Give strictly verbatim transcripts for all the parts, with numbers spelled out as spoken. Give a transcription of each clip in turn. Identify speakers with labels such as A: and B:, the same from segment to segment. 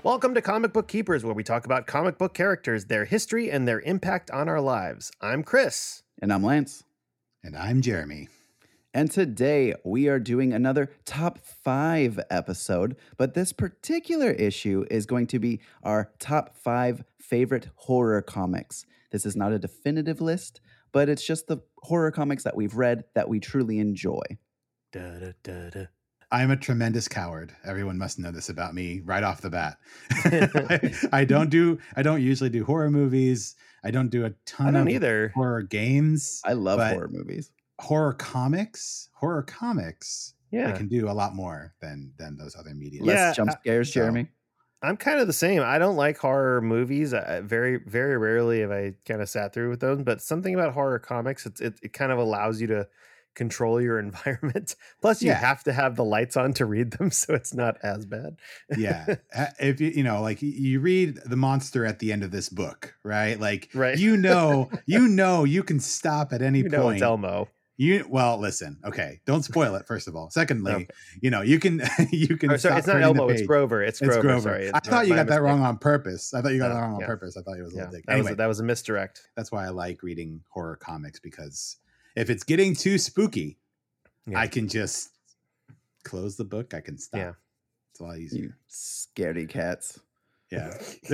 A: Welcome to Comic Book Keepers, where we talk about comic book characters, their history, and their impact on our lives. I'm Chris.
B: And I'm Lance.
C: And I'm Jeremy.
B: And today we are doing another top five episode, but this particular issue is going to be our top five favorite horror comics. This is not a definitive list, but it's just the horror comics that we've read that we truly enjoy.
A: Da, da, da, da.
C: I'm a tremendous coward. Everyone must know this about me right off the bat. I, I don't do. I don't usually do horror movies. I don't do a ton
A: I don't
C: of
A: either.
C: horror games.
B: I love
C: but
B: horror movies.
C: Horror comics. Horror comics.
A: Yeah.
C: I can do a lot more than than those other media.
B: Less
A: Yeah,
B: jump scares,
C: so-
B: Jeremy.
A: I'm kind of the same. I don't like horror movies. I, very, very rarely have I kind of sat through with those, but something about horror comics, it's, it, it kind of allows you to control your environment. Plus, you
C: Yeah.
A: have to have the lights on to read them, so it's not as bad.
C: Yeah. Uh, if you you know, like you- you read the monster at the end of this book, right? Like
A: Right.
C: you know, you know, you can stop at any
A: You know
C: point.
A: it's Elmo.
C: You well, listen. Okay, don't spoil it. First of all, secondly,
A: Okay.
C: you know you can you can.
A: Oh, sorry,
C: stop
A: it's not
C: turning the
A: Elmo. It's
C: page.
A: Grover. It's
C: It's
A: Grover.
C: Grover.
A: Sorry.
C: I
A: It's
C: thought you
A: my
C: got that
A: mistake.
C: wrong on purpose. I thought you got
A: Oh,
C: that wrong on
A: yeah.
C: purpose. I thought it was a
A: Yeah,
C: little dick.
A: that
C: Anyway,
A: was a, that was a misdirect.
C: that's why I like reading horror comics, because if it's getting too spooky,
A: Yeah.
C: I can just close the book. I can stop.
A: Yeah.
C: It's a lot easier.
B: You scaredy cats.
C: Yeah.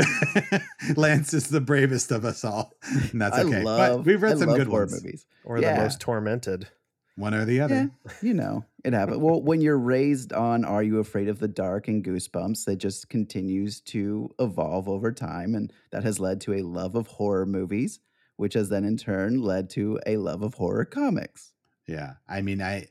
C: Lance is the bravest of us all, and that's
B: I
C: okay.
B: love,
C: but we've read
B: I
C: some
B: love
C: good
B: horror
C: ones.
B: movies.
A: Or
B: Yeah.
A: the most tormented.
C: One or the other.
B: Yeah, you know, it happens. Well, when you're raised on Are You Afraid of the Dark and Goosebumps, it just continues to evolve over time. And that has led to a love of horror movies, which has then in turn led to a love of horror comics.
C: Yeah. I mean, I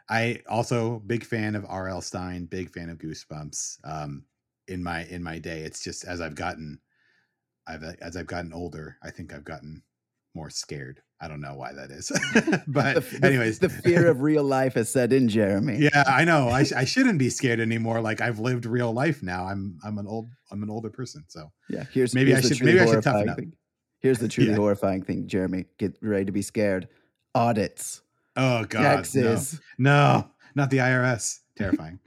C: I also big fan of R L. Stein, big fan of Goosebumps. Um in my in my day. It's just as I've gotten I've as I've gotten older, I think I've gotten more scared. I don't know why that is. But
B: The- the-
C: anyways,
B: the fear of real life has set in, Jeremy.
C: yeah, I know. I, sh- I shouldn't be scared anymore. Like I've lived real life now. I'm I'm an old I'm an older person. So
B: Yeah, here's
C: Maybe
B: here's
C: I
B: the
C: should-
B: truly
C: maybe I should toughen
B: horrifying
C: up.
B: thing. Here's the truly
C: Yeah.
B: horrifying thing, Jeremy. Get ready to be scared. Audits,
C: oh god,
B: taxes,
C: no, no, not the I R S. Terrifying.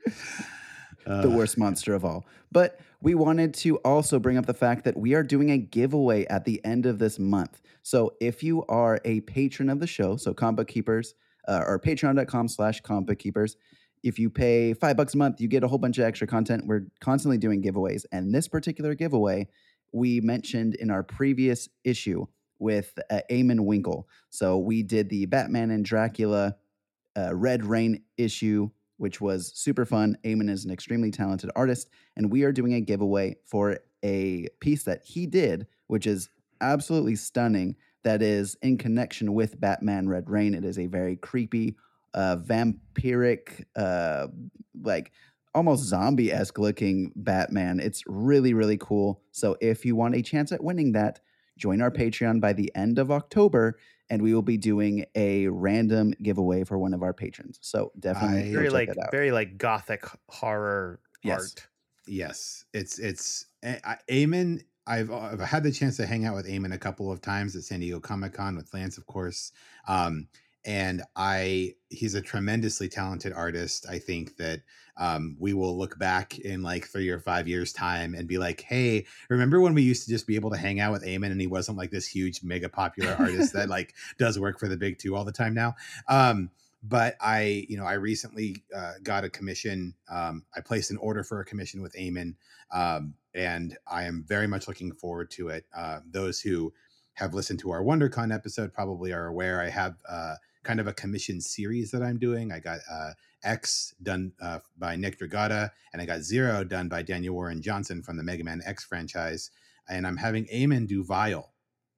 B: the
C: Uh,
B: worst monster of all. But we wanted to also bring up the fact that we are doing a giveaway at the end of this month. So if you are a patron of the show, so Comic Book Keepers, uh, or patreon.com slash Comic Book Keepers, if you pay five bucks a month, you get a whole bunch of extra content. We're constantly doing giveaways. And this particular giveaway, we mentioned in our previous issue with uh, Eamon Winkle. So we did the Batman and Dracula uh, Red Rain issue, which was super fun. Eamon is an extremely talented artist, and we are doing a giveaway for a piece that he did, which is absolutely stunning, that is in connection with Batman Red Rain. It is a very creepy, uh, vampiric, uh, like almost zombie-esque looking Batman. It's really, really cool. So if you want a chance at winning that, join our Patreon by the end of October, and we will be doing a random giveaway for one of our patrons. So definitely
C: I-
B: go
A: Very
B: check
A: like
B: it out.
A: very like gothic horror
B: Yes.
A: art.
C: Yes, it's it's I, I- Eamon. I've I've had the chance to hang out with Eamon a couple of times at San Diego Comic Con with Lance, of course. Um, and I he's a tremendously talented artist. I think that um, we will look back in like three or five years' time and be like, hey, remember when we used to just be able to hang out with Eamon and he wasn't like this huge, mega popular artist that like does work for the big two all the time now. Um, but I, you know, I recently uh, got a commission. Um, I placed an order for a commission with Eamon, um, and I am very much looking forward to it. Uh, those who have listened to our WonderCon episode probably are aware I have uh, kind of a commission series that I'm doing. I got uh, X done uh, by Nick Dragata, and I got Zero done by Daniel Warren Johnson from the Mega Man X franchise. And I'm having Eamon do Vile.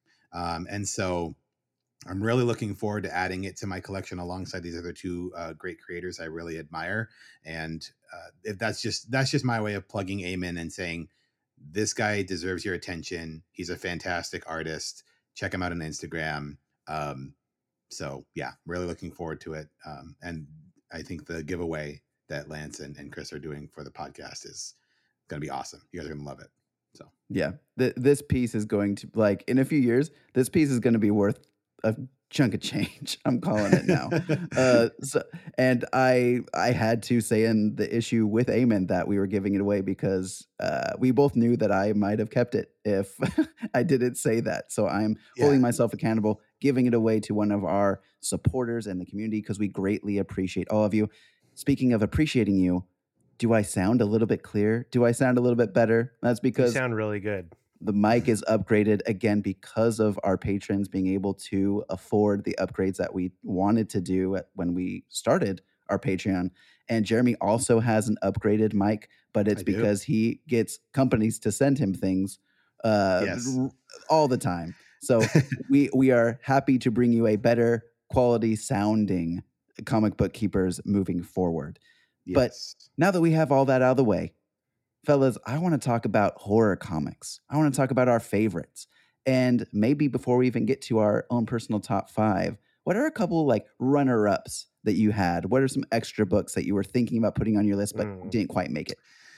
C: Um, and so I'm really looking forward to adding it to my collection alongside these other two uh, great creators I really admire. And uh, if that's just that's just my way of plugging Eamon and saying, this guy deserves your attention. He's a fantastic artist. Check him out on Instagram. Um, so yeah, really looking forward to it. Um, and I think the giveaway that Lance and, and Chris are doing for the podcast is going to be awesome. You guys are going to love it. So
B: Yeah, Th- this piece is going to, like, in a few years, this piece is going to be worth a chunk of change. I'm calling it now. uh, so, and I I had to say in the issue with Eamon that we were giving it away because uh, we both knew that I might have kept it if I didn't say that. So I'm
C: Yeah.
B: holding myself accountable, giving it away to one of our supporters in the community because we greatly appreciate all of you. Speaking of appreciating you, do I sound a little bit clear? Do I sound a little bit better? That's
A: You
B: because
A: sound really good.
B: the mic is upgraded again because of our patrons being able to afford the upgrades that we wanted to do at, when we started our Patreon. And Jeremy also has an upgraded mic, but it's
C: I do.
B: because he gets companies to send him things uh,
C: Yes.
B: r- all the time. So we we are happy to bring you a better quality sounding Comic Book Keepers moving forward. But
C: Yes.
B: now that we have all that out of the way, fellas, I want to talk about horror comics. I want to talk about our favorites. And maybe before we even get to our own personal top five, what are a couple like runner ups that you had? What are some extra books that you were thinking about putting on your list but
A: Mm.
B: didn't quite make it?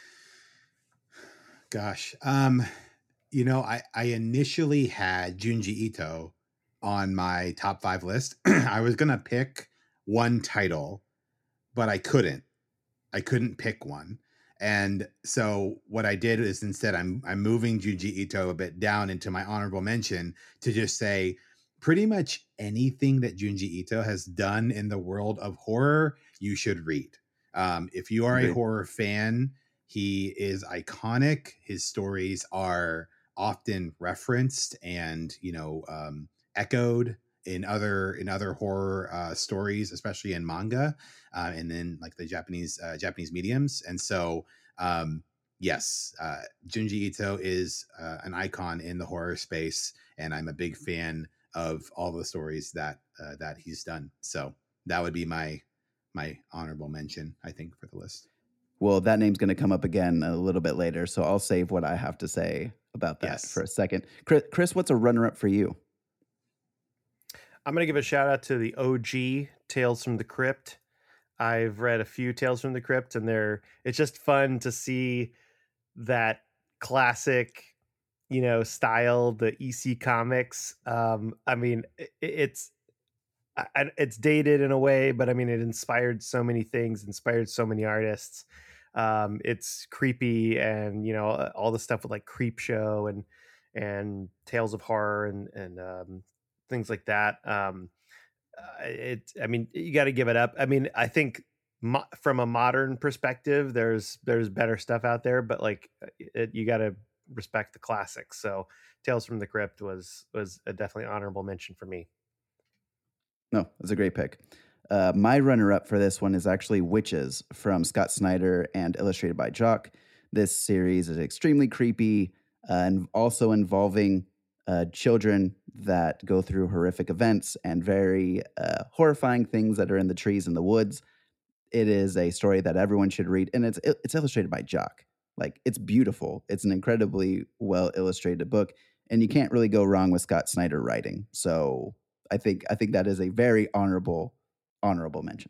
C: Gosh. Um, you know, I, I initially had Junji Ito on my top five list. I was going to pick one title, but I couldn't. I couldn't pick one. And so what I did is instead I'm I'm moving Junji Ito a bit down into my honorable mention to just say pretty much anything that Junji Ito has done in the world of horror, you should read. Um, if you are
B: Agreed.
C: a horror fan, he is iconic. His stories are often referenced and, you know, um, echoed in other in other horror uh, stories, especially in manga, uh, and then like the Japanese uh, Japanese mediums. And so, um, yes, uh, Junji Ito is uh, an icon in the horror space, and I'm a big fan of all the stories that uh, that he's done. So that would be my my honorable mention, I think, for the list.
B: Well, that name's going to come up again a little bit later, so I'll save what I have to say about that
C: Yes.
B: for a second. Chris, Chris, what's a runner up for you?
A: I'm going to give a shout out to the O G Tales from the Crypt. I've read a few Tales from the Crypt, and they're it's just fun to see that classic, you know, style, the E C comics. Um, I mean, it, it's I, it's dated in a way, but I mean, it inspired so many things, inspired so many artists. Um, it's creepy, and you know, all the stuff with like Creep Show and and Tales of Horror and and um, things like that. Um, uh, it, I mean, you got to give it up. I mean, I think mo- from a modern perspective, there's there's better stuff out there, but like it, you got to respect the classics. So, Tales from the Crypt was was a definitely honorable mention for me.
B: No, that's a great pick. Uh, my runner up for this one is actually Witches from Scott Snyder and illustrated by Jock. This series is extremely creepy uh, and also involving uh, children that go through horrific events and very uh, horrifying things that are in the trees and the woods. It is a story that everyone should read, and it's it's illustrated by Jock. Like, it's beautiful. It's an incredibly well illustrated book, and you can't really go wrong with Scott Snyder writing. So I think I think that is a very honorable honorable mention.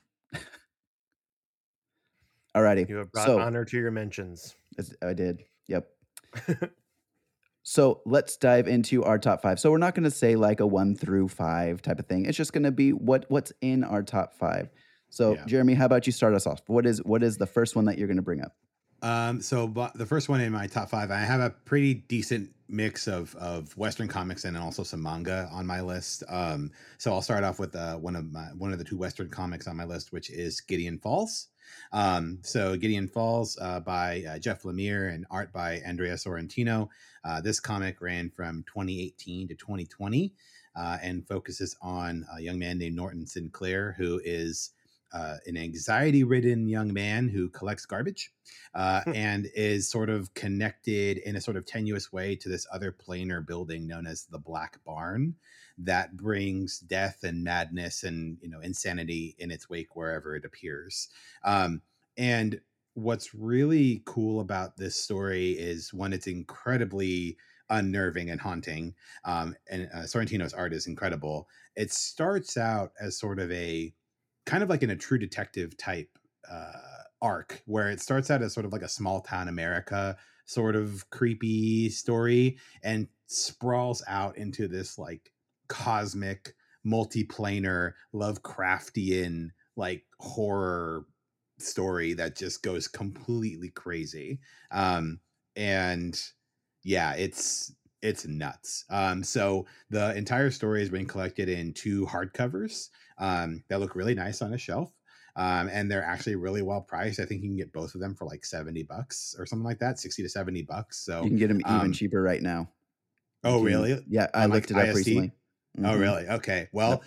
B: Alrighty.
A: You have brought
B: So
A: honor to your mentions.
B: as I did. Yep. So let's dive into our top five. So we're not going to say like a one through five type of thing. It's just going to be what what's in our top five. So
C: Yeah.
B: Jeremy, how about you start us off? What is what is the first one that you're going to bring up?
C: Um, so but the first one in my top five, I have a pretty decent mix of of Western comics and also some manga on my list. Um, so I'll start off with uh, one of my one of the two Western comics on my list, which is Gideon Falls. Um, so Gideon Falls uh, by uh, Jeff Lemire and art by Andrea Sorrentino. Uh, this comic ran from twenty eighteen to twenty twenty uh, and focuses on a young man named Norton Sinclair, who is uh, an anxiety-ridden young man who collects garbage uh, and is sort of connected in a sort of tenuous way to this other planar building known as the Black Barn that brings death and madness and, you know, insanity in its wake wherever it appears. Um, and what's really cool about this story is, one, it's incredibly unnerving and haunting. Um, and uh, Sorrentino's art is incredible. It starts out as sort of a kind of like in a True Detective type uh, arc, where it starts out as sort of like a small town America sort of creepy story and sprawls out into this like cosmic multiplanar Lovecraftian like horror story that just goes completely crazy. Um, and yeah, it's it's nuts. Um, so the entire story has been collected in two hardcovers um, that look really nice on a shelf. Um, and they're actually really well priced. I think you can get both of them for like seventy bucks or something like that, sixty to seventy bucks. So
B: You can get them even
C: um,
B: cheaper right now. You
C: oh,
B: can-
C: really?
B: Yeah, I
C: On, like,
B: looked it up
C: I S T?
B: recently.
C: Oh,
B: Mhm.
C: really? Okay. Well,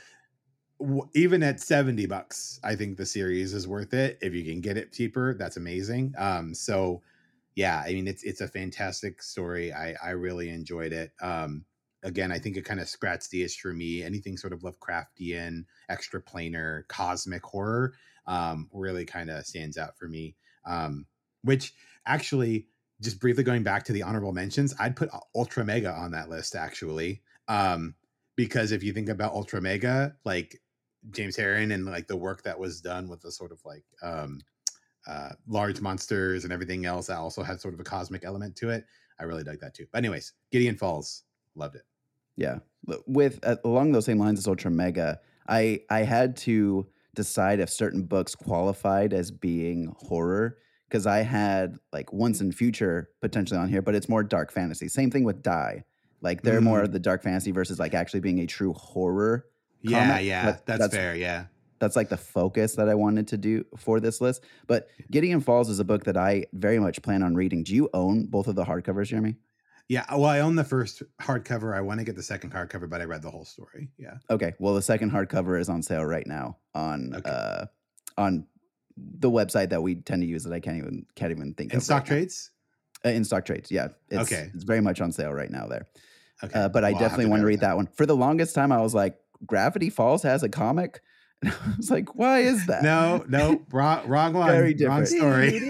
C: w- even at seventy bucks, I think the series is worth it. If you can get it cheaper, that's amazing. Um, so yeah, I mean, it's, it's a fantastic story. I, I really enjoyed it. Um, again, I think it kind of scratched the itch for me. Anything sort of Lovecraftian, extraplanar, cosmic horror, um, really kind of stands out for me. Um, which actually, just briefly going back to the honorable mentions, I'd put Ultra Mega on that list actually. Um, because if you think about Ultra Mega, like James Herron and like the work that was done with the sort of like um, uh, large monsters and everything else that also had sort of a cosmic element to it, I really dug that too. But anyways, Gideon Falls, loved it.
B: Yeah, L- with uh, along those same lines as Ultra Mega, I I had to decide if certain books qualified as being horror because I had like Once and Future potentially on here, but it's more dark fantasy. Same thing with Die. Like they're more
C: Mm.
B: the dark fantasy versus like actually being a true horror.
C: Yeah,
B: comic.
C: yeah,
B: That-
C: that's,
B: that's
C: fair. Yeah.
B: That's like the focus that I wanted to do for this list. But Gideon Falls is a book that I very much plan on reading. Do you own both of the hardcovers, Jeremy?
C: Yeah. Well, I own the first hardcover. I want to get the second hardcover, but I read the whole story. Yeah.
B: Okay. Well, the second hardcover is on sale right now on
C: Okay.
B: uh on the website that we tend to use that I can't even can't even think
C: In
B: of.
C: stock
B: right now.
C: trades?
B: Uh, in stock trades, yeah. It's,
C: Okay.
B: It's very much on sale right now there.
C: Okay.
B: Uh, but I
C: Well, I'll have
B: definitely
C: to
B: want to
C: grab
B: read that one. For the longest time, I was like, Gravity Falls has a comic, and I was like, why is that?
C: No, no, wrong, wrong one.
B: Very
C: Wrong
B: different.
C: story.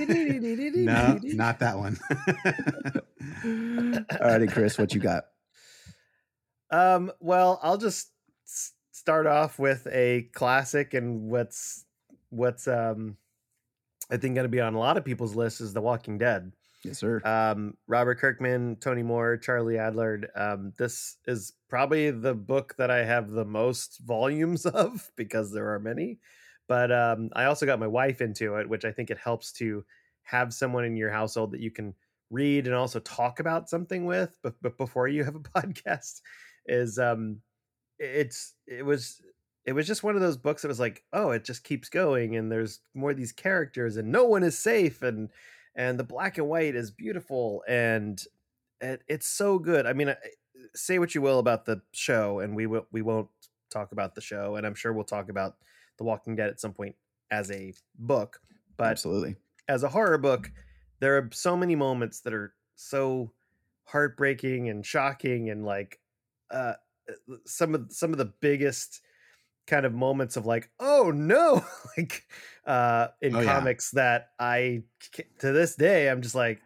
C: No, not that one.
B: Alrighty, Chris, what you got?
A: Um, well, I'll just s- start off with a classic, and what's what's um, I think going to be on a lot of people's lists is The Walking Dead.
B: Yes, sir.
A: Um, Robert Kirkman, Tony Moore, Charlie Adlard. Um, this is probably the book that I have the most volumes of because there are many. But um, I also got my wife into it, which I think it helps to have someone in your household that you can read and also talk about something with. But, but before you have a podcast, is um, it's it was it was just one of those books that was like, oh, it just keeps going, and there's more of these characters, and no one is safe, and and the black and white is beautiful, and it, it's so good. I mean, say what you will about the show, and we will we won't talk about the show, and I'm sure we'll talk about The Walking Dead at some point as a book, but
B: Absolutely.
A: as a horror book, there are so many moments that are so heartbreaking and shocking, and like uh, some of some of the biggest kind of moments of like, oh no, like uh in
C: Oh, yeah.
A: comics that I to this day I'm just like,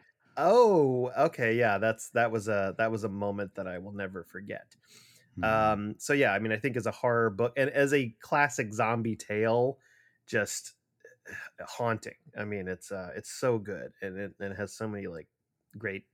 A: oh, okay, yeah, that's that was a that was a moment that I will never forget.
C: Mhm.
A: Um so yeah, I mean, I think as a horror book and as a classic zombie tale, just haunting. I mean, it's uh it's so good, and it, and it has so many like great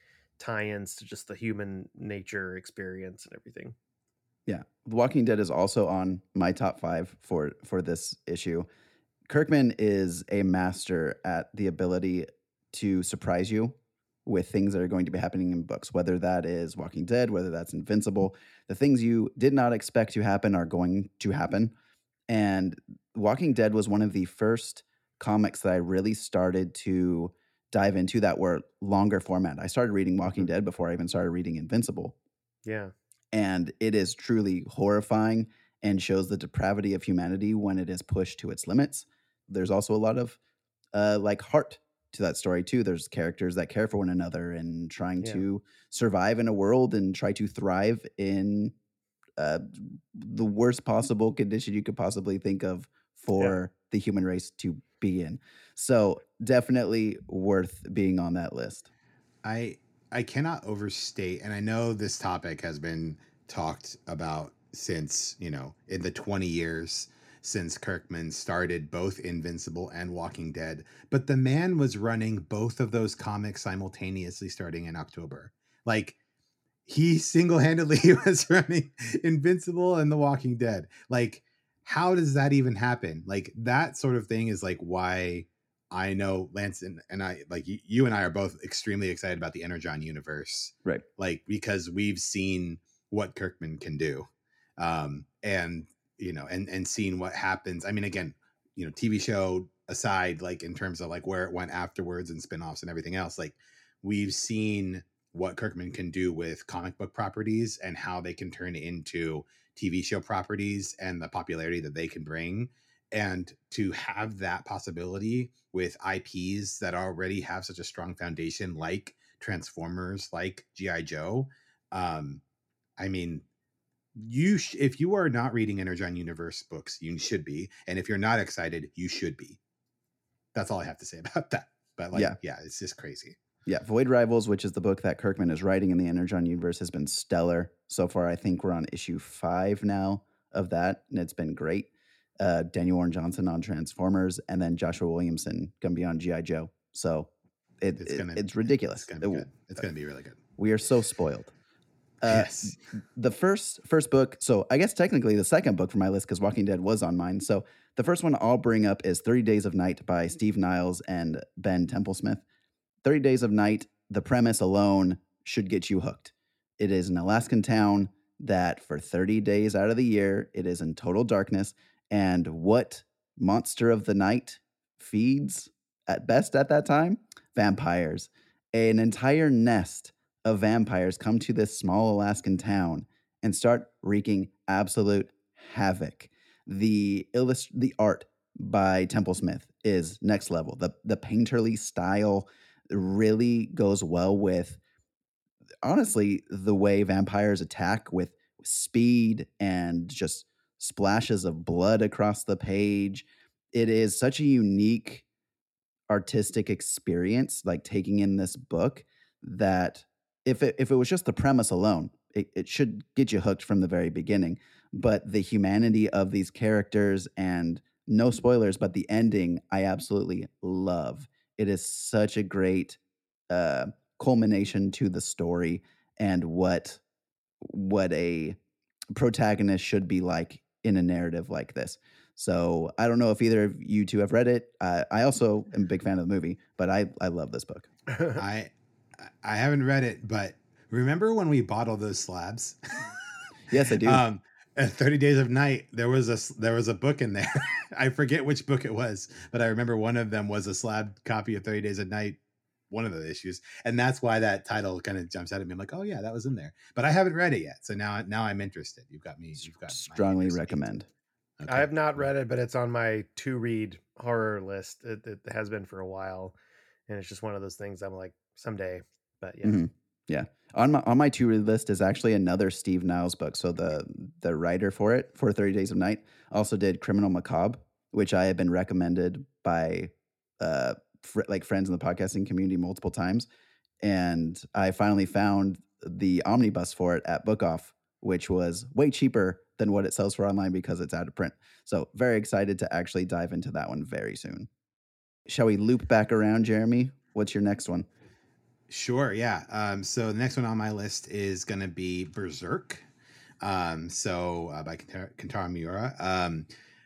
A: tie-ins to just the human nature experience and everything.
B: Yeah. The Walking Dead is also on my top five for for this issue. Kirkman is a master at the ability to surprise you with things that are going to be happening in books, whether that is Walking Dead, whether that's Invincible. The things you did not expect to happen are going to happen. And Walking Dead was one of the first comics that I really started to dive into that were longer format. I started reading Walking
A: Mhm.
B: Dead before I even started reading Invincible.
A: Yeah.
B: And it is truly horrifying and shows the depravity of humanity when it is pushed to its limits. There's also a lot of uh, like heart to that story too. There's characters that care for one another and trying
A: Yeah.
B: to survive in a world and try to thrive in uh, the worst possible condition you could possibly think of for the human race to be in. So definitely worth being on that list.
C: I I cannot overstate, and I know this topic has been talked about since, you know, in the twenty years since Kirkman started both Invincible and Walking Dead, but the man was running both of those comics simultaneously starting in October. Like, he single-handedly was running Invincible and The Walking Dead. Like, how does that even happen? Like, that sort of thing is like why I know Lance and, and I, like you, you and I are both extremely excited about the Energon universe.
B: Right.
C: Like, because we've seen what Kirkman can do. Um, and, you know, and, and seen what happens. I mean, again, you know, T V show aside, like in terms of like where it went afterwards and spinoffs and everything else, like we've seen what Kirkman can do with comic book properties and how they can turn into T V show properties and the popularity that they can bring. And to have that possibility with I Ps that already have such a strong foundation, like Transformers, like G I. Joe. Um, I mean, you sh- if you are not reading Energon Universe books, you should be. And if you're not excited, you should be. That's all I have to say about that. But like,
B: Yeah.
C: yeah, it's just crazy.
B: Yeah, Void Rivals, which is the book that Kirkman is writing in the Energon universe, has been stellar so far. I think we're on issue five now of that, and it's been great. Uh, Daniel Warren Johnson on Transformers, and then Joshua Williamson going to be on G I. Joe. So it,
C: It's
B: it-
C: gonna,
B: it's ridiculous.
C: It's gonna be
B: It-
C: good. It's gonna be really good.
B: we are so spoiled. Uh,
C: Yes.
B: The first first book, so I guess technically the second book for my list, because Walking Dead was on mine. So the first one I'll bring up is thirty Days of Night by Steve Niles and Ben Templesmith. thirty Days of Night, the premise alone should get you hooked. It is an Alaskan town that for thirty days out of the year, it is in total darkness. And what monster of the night feeds at best at that time? Vampires. An entire nest of vampires come to this small Alaskan town and start wreaking absolute havoc. The illust- the art by Templesmith is next level. The the painterly style really goes well with, honestly, the way vampires attack with speed and just splashes of blood across the page. It is such a unique artistic experience, like taking in this book, that if it, if it was just the premise alone, it, it should get you hooked from the very beginning. But the humanity of these characters, and no spoilers, but the ending, I absolutely love. It is such a great uh, culmination to the story and what what a protagonist should be like in a narrative like this. So I don't know if either of you two have read it. Uh, I also am a big fan of the movie, but I, I love this book.
C: I I haven't read it, but remember when we bought all those slabs?
B: Yes, I do.
C: um, at thirty Days of Night, there was a there was a book in there. I forget which book it was, but I remember one of them was a slab copy of thirty Days of Night, one of the issues, and that's why that title kind of jumps out at me. I'm like, oh yeah, that was in there, but I haven't read it yet, so now now I'm interested. You've got me. You've got my
B: Strongly
C: interest
B: recommend.
C: Okay.
A: I have not read it, but it's on my to read horror list. It, it has been for a while, and it's just one of those things I'm like someday. But yeah,
B: Mhm. Yeah. On my on my to read list is actually another Steve Niles book. So the the writer for it, for thirty Days of Night, also did Criminal Macabre, which I have been recommended by uh fr- like friends in the podcasting community multiple times, and I finally found the omnibus for it at Book Off, which was way cheaper than what it sells for online because it's out of print. So very excited to actually dive into that one very soon. Shall we loop back around, Jeremy? What's your next one?
C: Sure, yeah. Um, so the next one on my list is going to be Berserk. Um, so uh, by Kentaro, Kentaro Miura. Um,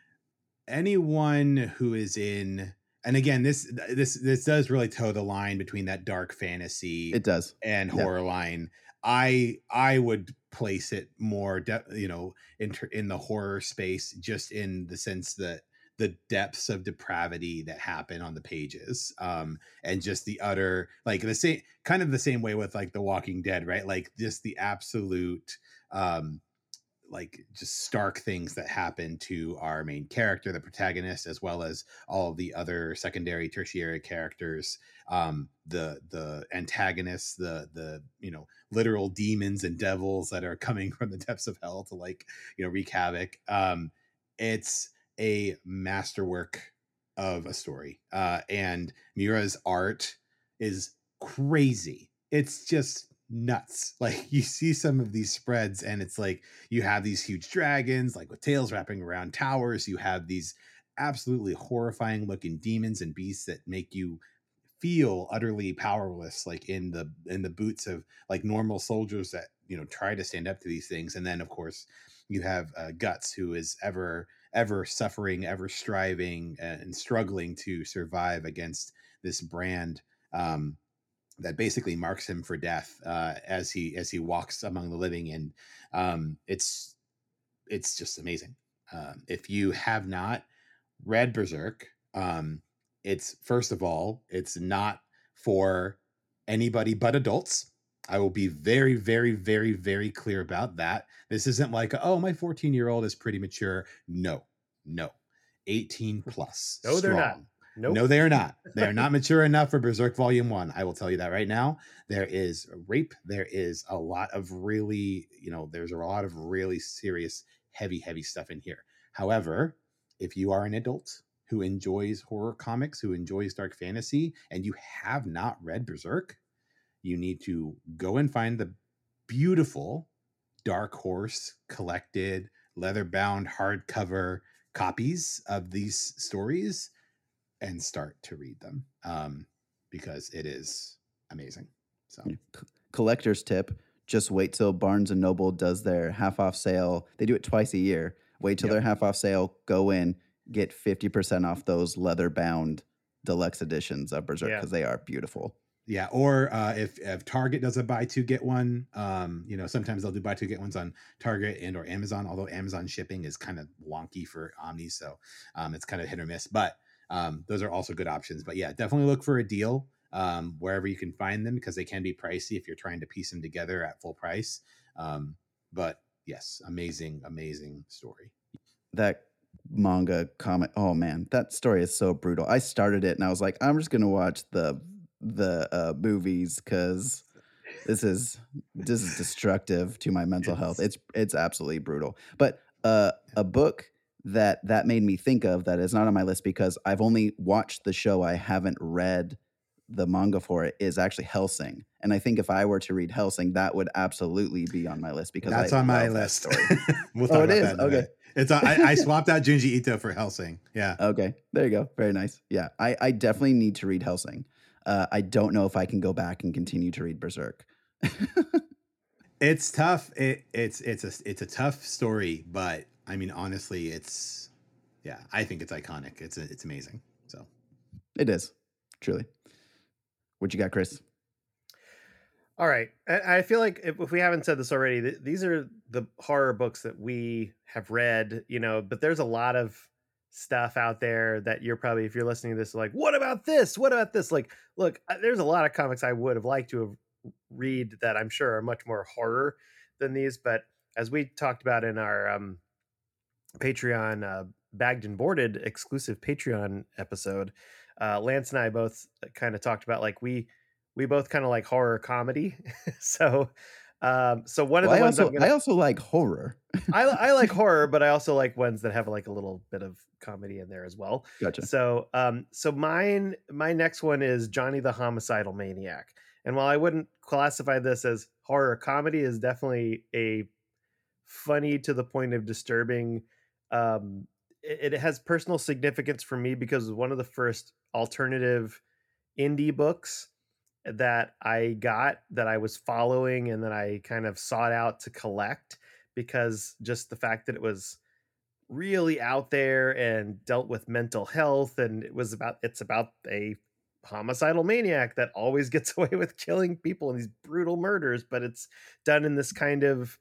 C: anyone who is in, and again, this this this does really toe the line between that dark fantasy
B: It does.
C: and
B: Yeah.
C: horror line. I I would place it more, de- you know, in ter- in the horror space, just in the sense that the depths of depravity that happen on the pages, um, and just the utter, like the same kind of the same way with like The Walking Dead, right? Like just the absolute, um, like just stark things that happen to our main character, the protagonist, as well as all of the other secondary, tertiary characters, um, the the antagonists, the the you know literal demons and devils that are coming from the depths of hell to like you know wreak havoc. Um, it's a masterwork of a story, uh, and Miura's art is crazy. It's just nuts. Like you see some of these spreads and it's like you have these huge dragons like with tails wrapping around towers. You have these absolutely horrifying looking demons and beasts that make you feel utterly powerless, like in the in the boots of like normal soldiers that you know, try to stand up to these things. And then of course you have uh, Guts, who is ever ever suffering, ever striving and struggling to survive against this brand um, that basically marks him for death uh, as he as he walks among the living. And um, it's it's just amazing. Um, if you have not read Berserk, um, it's first of all, it's not for anybody but adults. I will be very, very, very, very clear about that. This isn't like, oh, my fourteen year old is pretty mature. No, no, eighteen plus.
A: No, they're not.
C: Strong.
A: Nope.
C: No, they are not. They are not mature enough for Berserk Volume One. I will tell you that right now. There is rape. There is a lot of really, you know, there's a lot of really serious, heavy, heavy stuff in here. However, if you are an adult who enjoys horror comics, who enjoys dark fantasy, and you have not read Berserk, you need to go and find the beautiful Dark Horse collected, leather-bound, hardcover copies of these stories and start to read them um, because it is amazing. So,
B: C- collector's tip: just wait till Barnes and Noble does their half off sale. They do it twice a year. Wait till
C: Yep.
B: their half off sale. Go in, get fifty percent off those leather bound deluxe editions of Berserk
A: Yeah.
B: because they are beautiful.
C: yeah. Or uh, if, if Target does a buy two get one, um, you know, sometimes they'll do buy two get ones on Target and or Amazon, although Amazon shipping is kind of wonky for Omni. So um, it's kind of hit or miss, but um, those are also good options. But yeah, definitely look for a deal um, wherever you can find them because they can be pricey if you're trying to piece them together at full price. Um, but yes, amazing, amazing story.
B: That manga comic, oh man, that story is so brutal. I started it and I was like, I'm just gonna watch the the uh, movies because this is this is destructive to my mental health. It's it's absolutely brutal. But uh, a book that that made me think of that is not on my list because I've only watched the show. I haven't read the manga for it. Is actually Hellsing, and I think if I were to read Hellsing, that would absolutely be on my list because
C: That's
B: I
C: on my
B: love that
C: list.
B: story.
C: We'll
B: Oh,
C: talk
B: it
C: about
B: is?
C: that in a
B: Okay.
C: bit. It's a, I, I swapped out Junji Ito for Hellsing. Yeah.
B: Okay, there you go. Very nice. Yeah, I, I definitely need to read Hellsing. Uh, I don't know if I can go back and continue to read Berserk.
C: It's tough. It it's it's a it's a tough story, but I mean honestly, it's yeah, I think it's iconic. It's a, it's amazing. So
B: It is, truly. What you got, Chris?
A: All right. I I feel like if, if we haven't said this already, th- these are the horror books that we have read, you know, but there's a lot of stuff out there that you're probably, if you're listening to this, like, what about this? What about this? Like, look, I- there's a lot of comics I would have liked to have read that I'm sure are much more horror than these. But as we talked about in our um, Patreon uh, bagged and boarded exclusive Patreon episode, uh, Lance and I both kind of talked about like we we both kind of like horror comedy. so um, so one of
B: Well,
A: the
B: I
A: ones
B: also
A: I'm gonna
B: I also like horror.
A: I, I like horror, but I also like ones that have like a little bit of comedy in there as well.
B: Gotcha.
A: So um so mine my next one is Johnny the Homicidal Maniac. And while I wouldn't classify this as horror comedy, is definitely a funny to the point of disturbing. Um, it, it has personal significance for me because it was one of the first alternative indie books that I got that I was following and that I kind of sought out to collect because just the fact that it was really out there and dealt with mental health and it was about it's about a homicidal maniac that always gets away with killing people in these brutal murders, but it's done in this kind of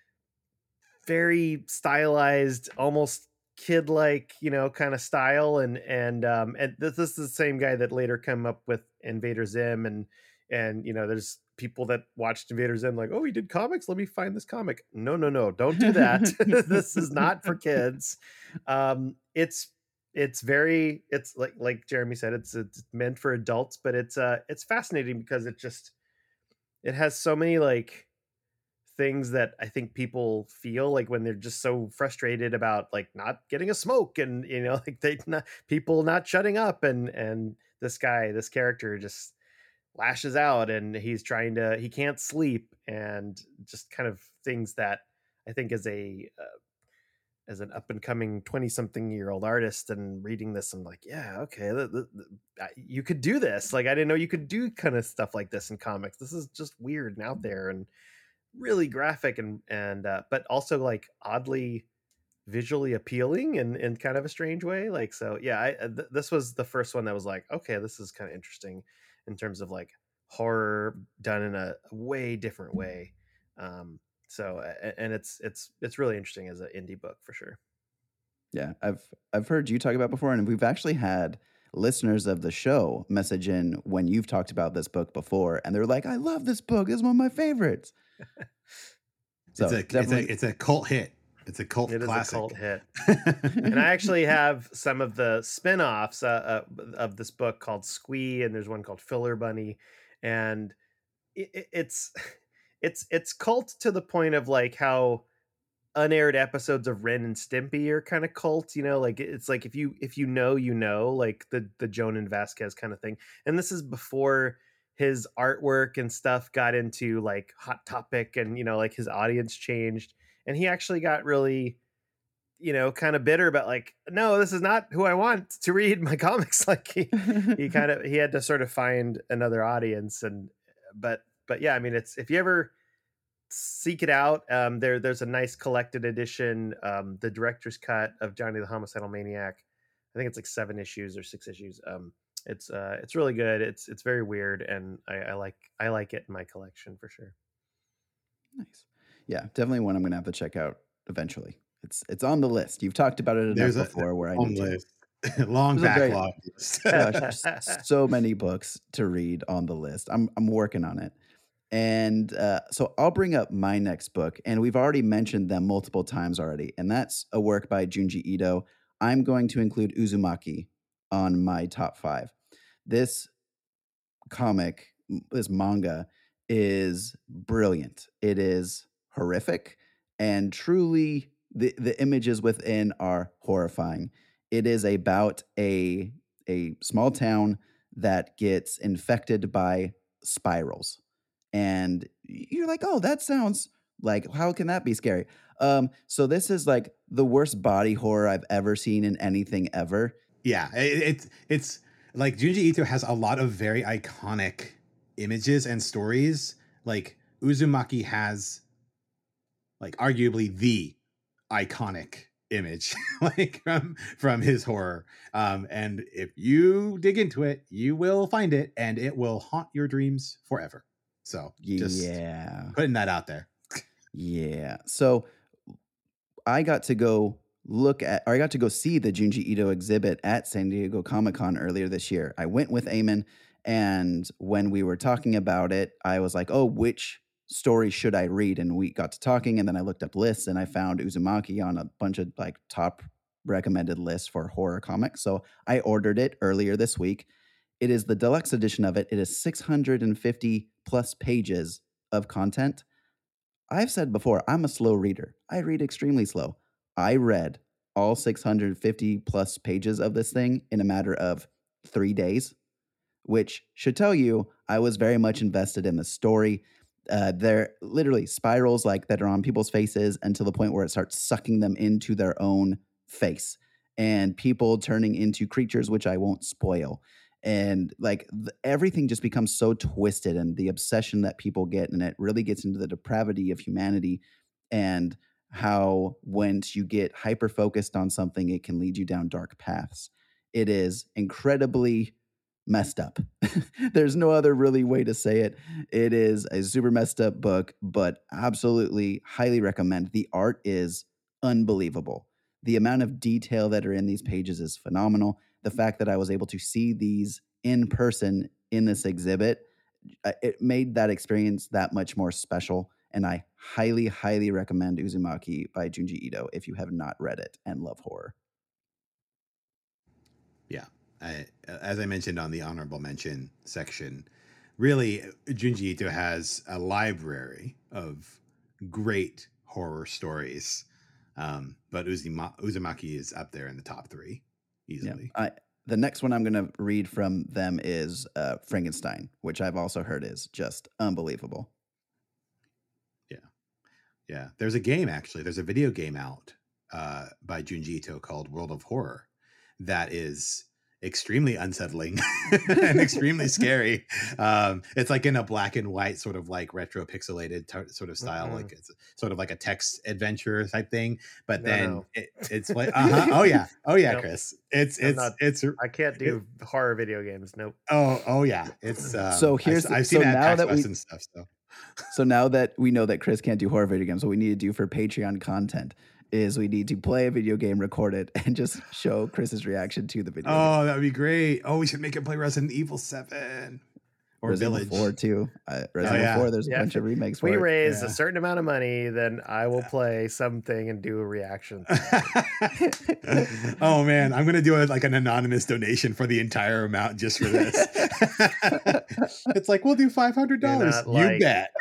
A: very stylized, almost kid-like, you know, kind of style. And and um, and this, this is the same guy that later came up with Invader Zim, and and you know, there's people that watched Invader Zim like, oh, he did comics. Let me find this comic. No, no, no, don't do that. This is not for kids. Um, it's it's very it's like like Jeremy said, it's it's meant for adults, but it's uh it's fascinating because it just it has so many like things that I think people feel like when they're just so frustrated about like not getting a smoke and you know like they not people not shutting up and and this guy this character just lashes out and he's trying to he can't sleep and just kind of things that I think as a uh, as an up and coming twenty something year old artist and reading this I'm like yeah okay the, the, the, you could do this like I didn't know you could do kind of stuff like this in comics. This is just weird and out there and really graphic and and uh, but also like oddly visually appealing in in kind of a strange way. Like so, yeah. I uh, th- this was the first one that was like, okay, this is kind of interesting in terms of like horror done in a way different way. Um, so a- and it's it's it's really interesting as an indie book for sure.
B: Yeah, I've I've heard you talk about before, and we've actually had listeners of the show message in when you've talked about this book before, and they're like, "I love this book. It's one of my favorites."
C: It's
B: So
C: a it's
B: definitely,
C: a it's a cult hit. It's a cult
A: It is a cult
C: classic.
A: hit. And I actually have some of the spin-offs uh, uh, of this book called Squee, and there's one called Filler Bunny, and it, it- it's it's it's cult to the point of like how unaired episodes of Ren and Stimpy are kind of cult, you know, like it's like if you if you know, you know, like the the Jonan Vasquez kind of thing. And this is before his artwork and stuff got into like Hot Topic, and you know, like his audience changed, and he actually got really, you know, kind of bitter about like, no, this is not who I want to read my comics. Like he he kind of he had to sort of find another audience. And but but yeah, I mean, it's if you ever seek it out, um there there's a nice collected edition, um the director's cut of Johnny the Homicidal Maniac. I think it's like seven issues or six issues. Um it's uh it's really good. It's it's very weird, and I, I like I like it in my collection for sure.
B: nice. Yeah, definitely one I'm gonna have to check out eventually. It's it's on the list. You've talked about it enough
C: There's a, there's
B: before where I
C: a long
B: need to.
C: list, long
B: There's a very
C: backlog list.
B: gosh, there's so many books to read on the list. I'm I'm working on it. And uh, so I'll bring up my next book, and we've already mentioned them multiple times already, and that's a work by Junji Ito. I'm going to include Uzumaki on my top five. This comic, m- this manga, is brilliant. It is horrific, and truly, the the images within are horrifying. It is about a a small town that gets infected by spirals, and you're like, oh, that sounds like, how can that be scary? Um, so this is like the worst body horror I've ever seen in anything ever.
C: Yeah, it, it's it's like Junji Ito has a lot of very iconic images and stories. Like Uzumaki has like arguably the iconic image like from from his horror. Um and if you dig into it, you will find it, and it will haunt your dreams forever. So just
B: Yeah.
C: putting that out there.
B: Yeah. So I got to go look at, or I got to go see the Junji Ito exhibit at San Diego Comic Con earlier this year. I went with Eamon, and when we were talking about it, I was like, oh, which story should I read? And we got to talking, and then I looked up lists, and I found Uzumaki on a bunch of like top recommended lists for horror comics. So I ordered it earlier this week. It is the deluxe edition of it. It is six hundred fifty plus pages of content. I've said before, I'm a slow reader. I read extremely slow. I read all six hundred fifty plus pages of this thing in a matter of three days, which should tell you I was very much invested in the story. Uh, they're literally spirals like that are on people's faces until the point where it starts sucking them into their own face, and people turning into creatures, which I won't spoil. And like th- everything just becomes so twisted, and the obsession that people get, and it really gets into the depravity of humanity, and how once you get hyper focused on something, it can lead you down dark paths. It is incredibly messed up. There's no other really way to say it. It is a super messed up book, but absolutely highly recommend. The art is unbelievable. The amount of detail that are in these pages is phenomenal. The fact that I was able to see these in person in this exhibit, uh, it made that experience that much more special. And I highly, highly recommend Uzumaki by Junji Ito if you have not read it and love horror.
C: Yeah. I, as I mentioned on the honorable mention section, really, Junji Ito has a library of great horror stories. Um, but Uzuma, Uzumaki is up there in the top three easily.
B: Yeah, I, the next one I'm going to read from them is uh, Frankenstein, which I've also heard is just unbelievable.
C: Yeah. Yeah. There's a game, actually. There's a video game out uh, by Junji Ito called World of Horror that is extremely unsettling and extremely scary. Um, it's like in a black and white sort of like retro pixelated t- sort of style,
A: Mm-mm.
C: like it's sort of like a text adventure type thing. But
A: No,
C: then
A: no.
C: it, it's like, uh-huh. oh yeah, oh yeah,
A: Nope.
C: Chris. It's
A: I'm
C: it's
A: not-
C: it's
A: I can't do horror video games. Nope.
C: oh oh yeah. It's um,
B: So here's
C: I've,
B: the-
C: I've seen
B: so
C: it at
B: now
C: PAX
B: that we-
C: West and stuff. So
B: So now that we know that Chris can't do horror video games, what we need to do for Patreon content is we need to play a video game, record it, and just show Chris's reaction to the video. game.
C: oh, that'd be great. Oh, we should make him play Resident Evil seven or
B: Resident
C: Village.
B: Evil four too. Uh, Resident
C: yeah.
B: Evil four. There's a
A: Yeah,
B: bunch
A: if
B: of remakes.
A: If we
B: for it.
A: raise
C: Yeah.
A: a certain amount of money, then I will play something and do a reaction.
C: Oh man, I'm gonna do it like an anonymous donation for the entire amount just for this. It's like we'll do five hundred dollars.
A: not
C: You
A: like-
C: bet.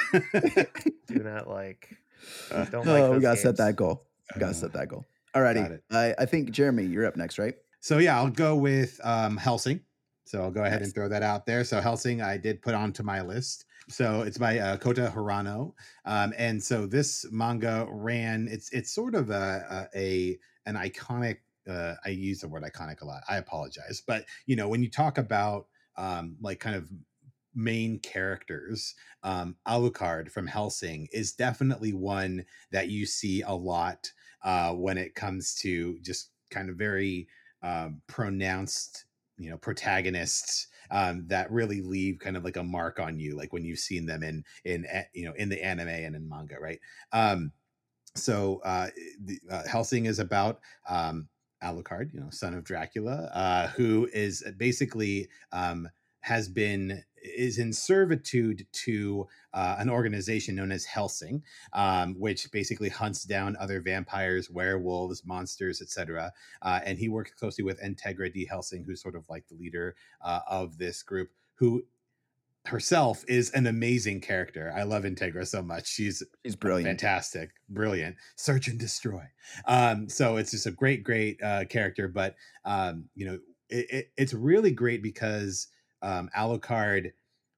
A: Do not like. Don't
B: Oh,
A: like
B: we
A: those
B: gotta set
A: games.
B: that goal. We gotta
C: Uh,
B: set that goal.
C: got
B: Alrighty.
C: it.
B: I, I think Jeremy, you're up next, right?
C: So yeah, I'll go with um, Helsing. So I'll go ahead
B: Nice.
C: and throw that out there. So Helsing, I did put onto my list. So it's by uh, Kota Hirano, um, and so this manga ran. It's it's sort of a a, a an iconic. Uh, I use the word iconic a lot. I apologize, but you know when you talk about um, like kind of main characters, um, Alucard from Helsing is definitely one that you see a lot uh, when it comes to just kind of very um, pronounced, you know, protagonists um, that really leave kind of like a mark on you, like when you've seen them in in a- you know in the anime and in manga, right? Um, so uh, the, uh, Helsing is about um, Alucard, you know, son of Dracula, uh, who is basically um, has been is in servitude to uh, an organization known as Helsing, um, which basically hunts down other vampires, werewolves, monsters, et cetera. Uh, and he works closely with Integra D. Helsing, who's sort of like the leader uh, of this group, who herself is an amazing character. I love Integra so much. She's
B: He's brilliant.
C: fantastic, brilliant, search and destroy. Um, so it's just a great, great uh, character. But um, you know, it, it, it's really great because um, Alucard,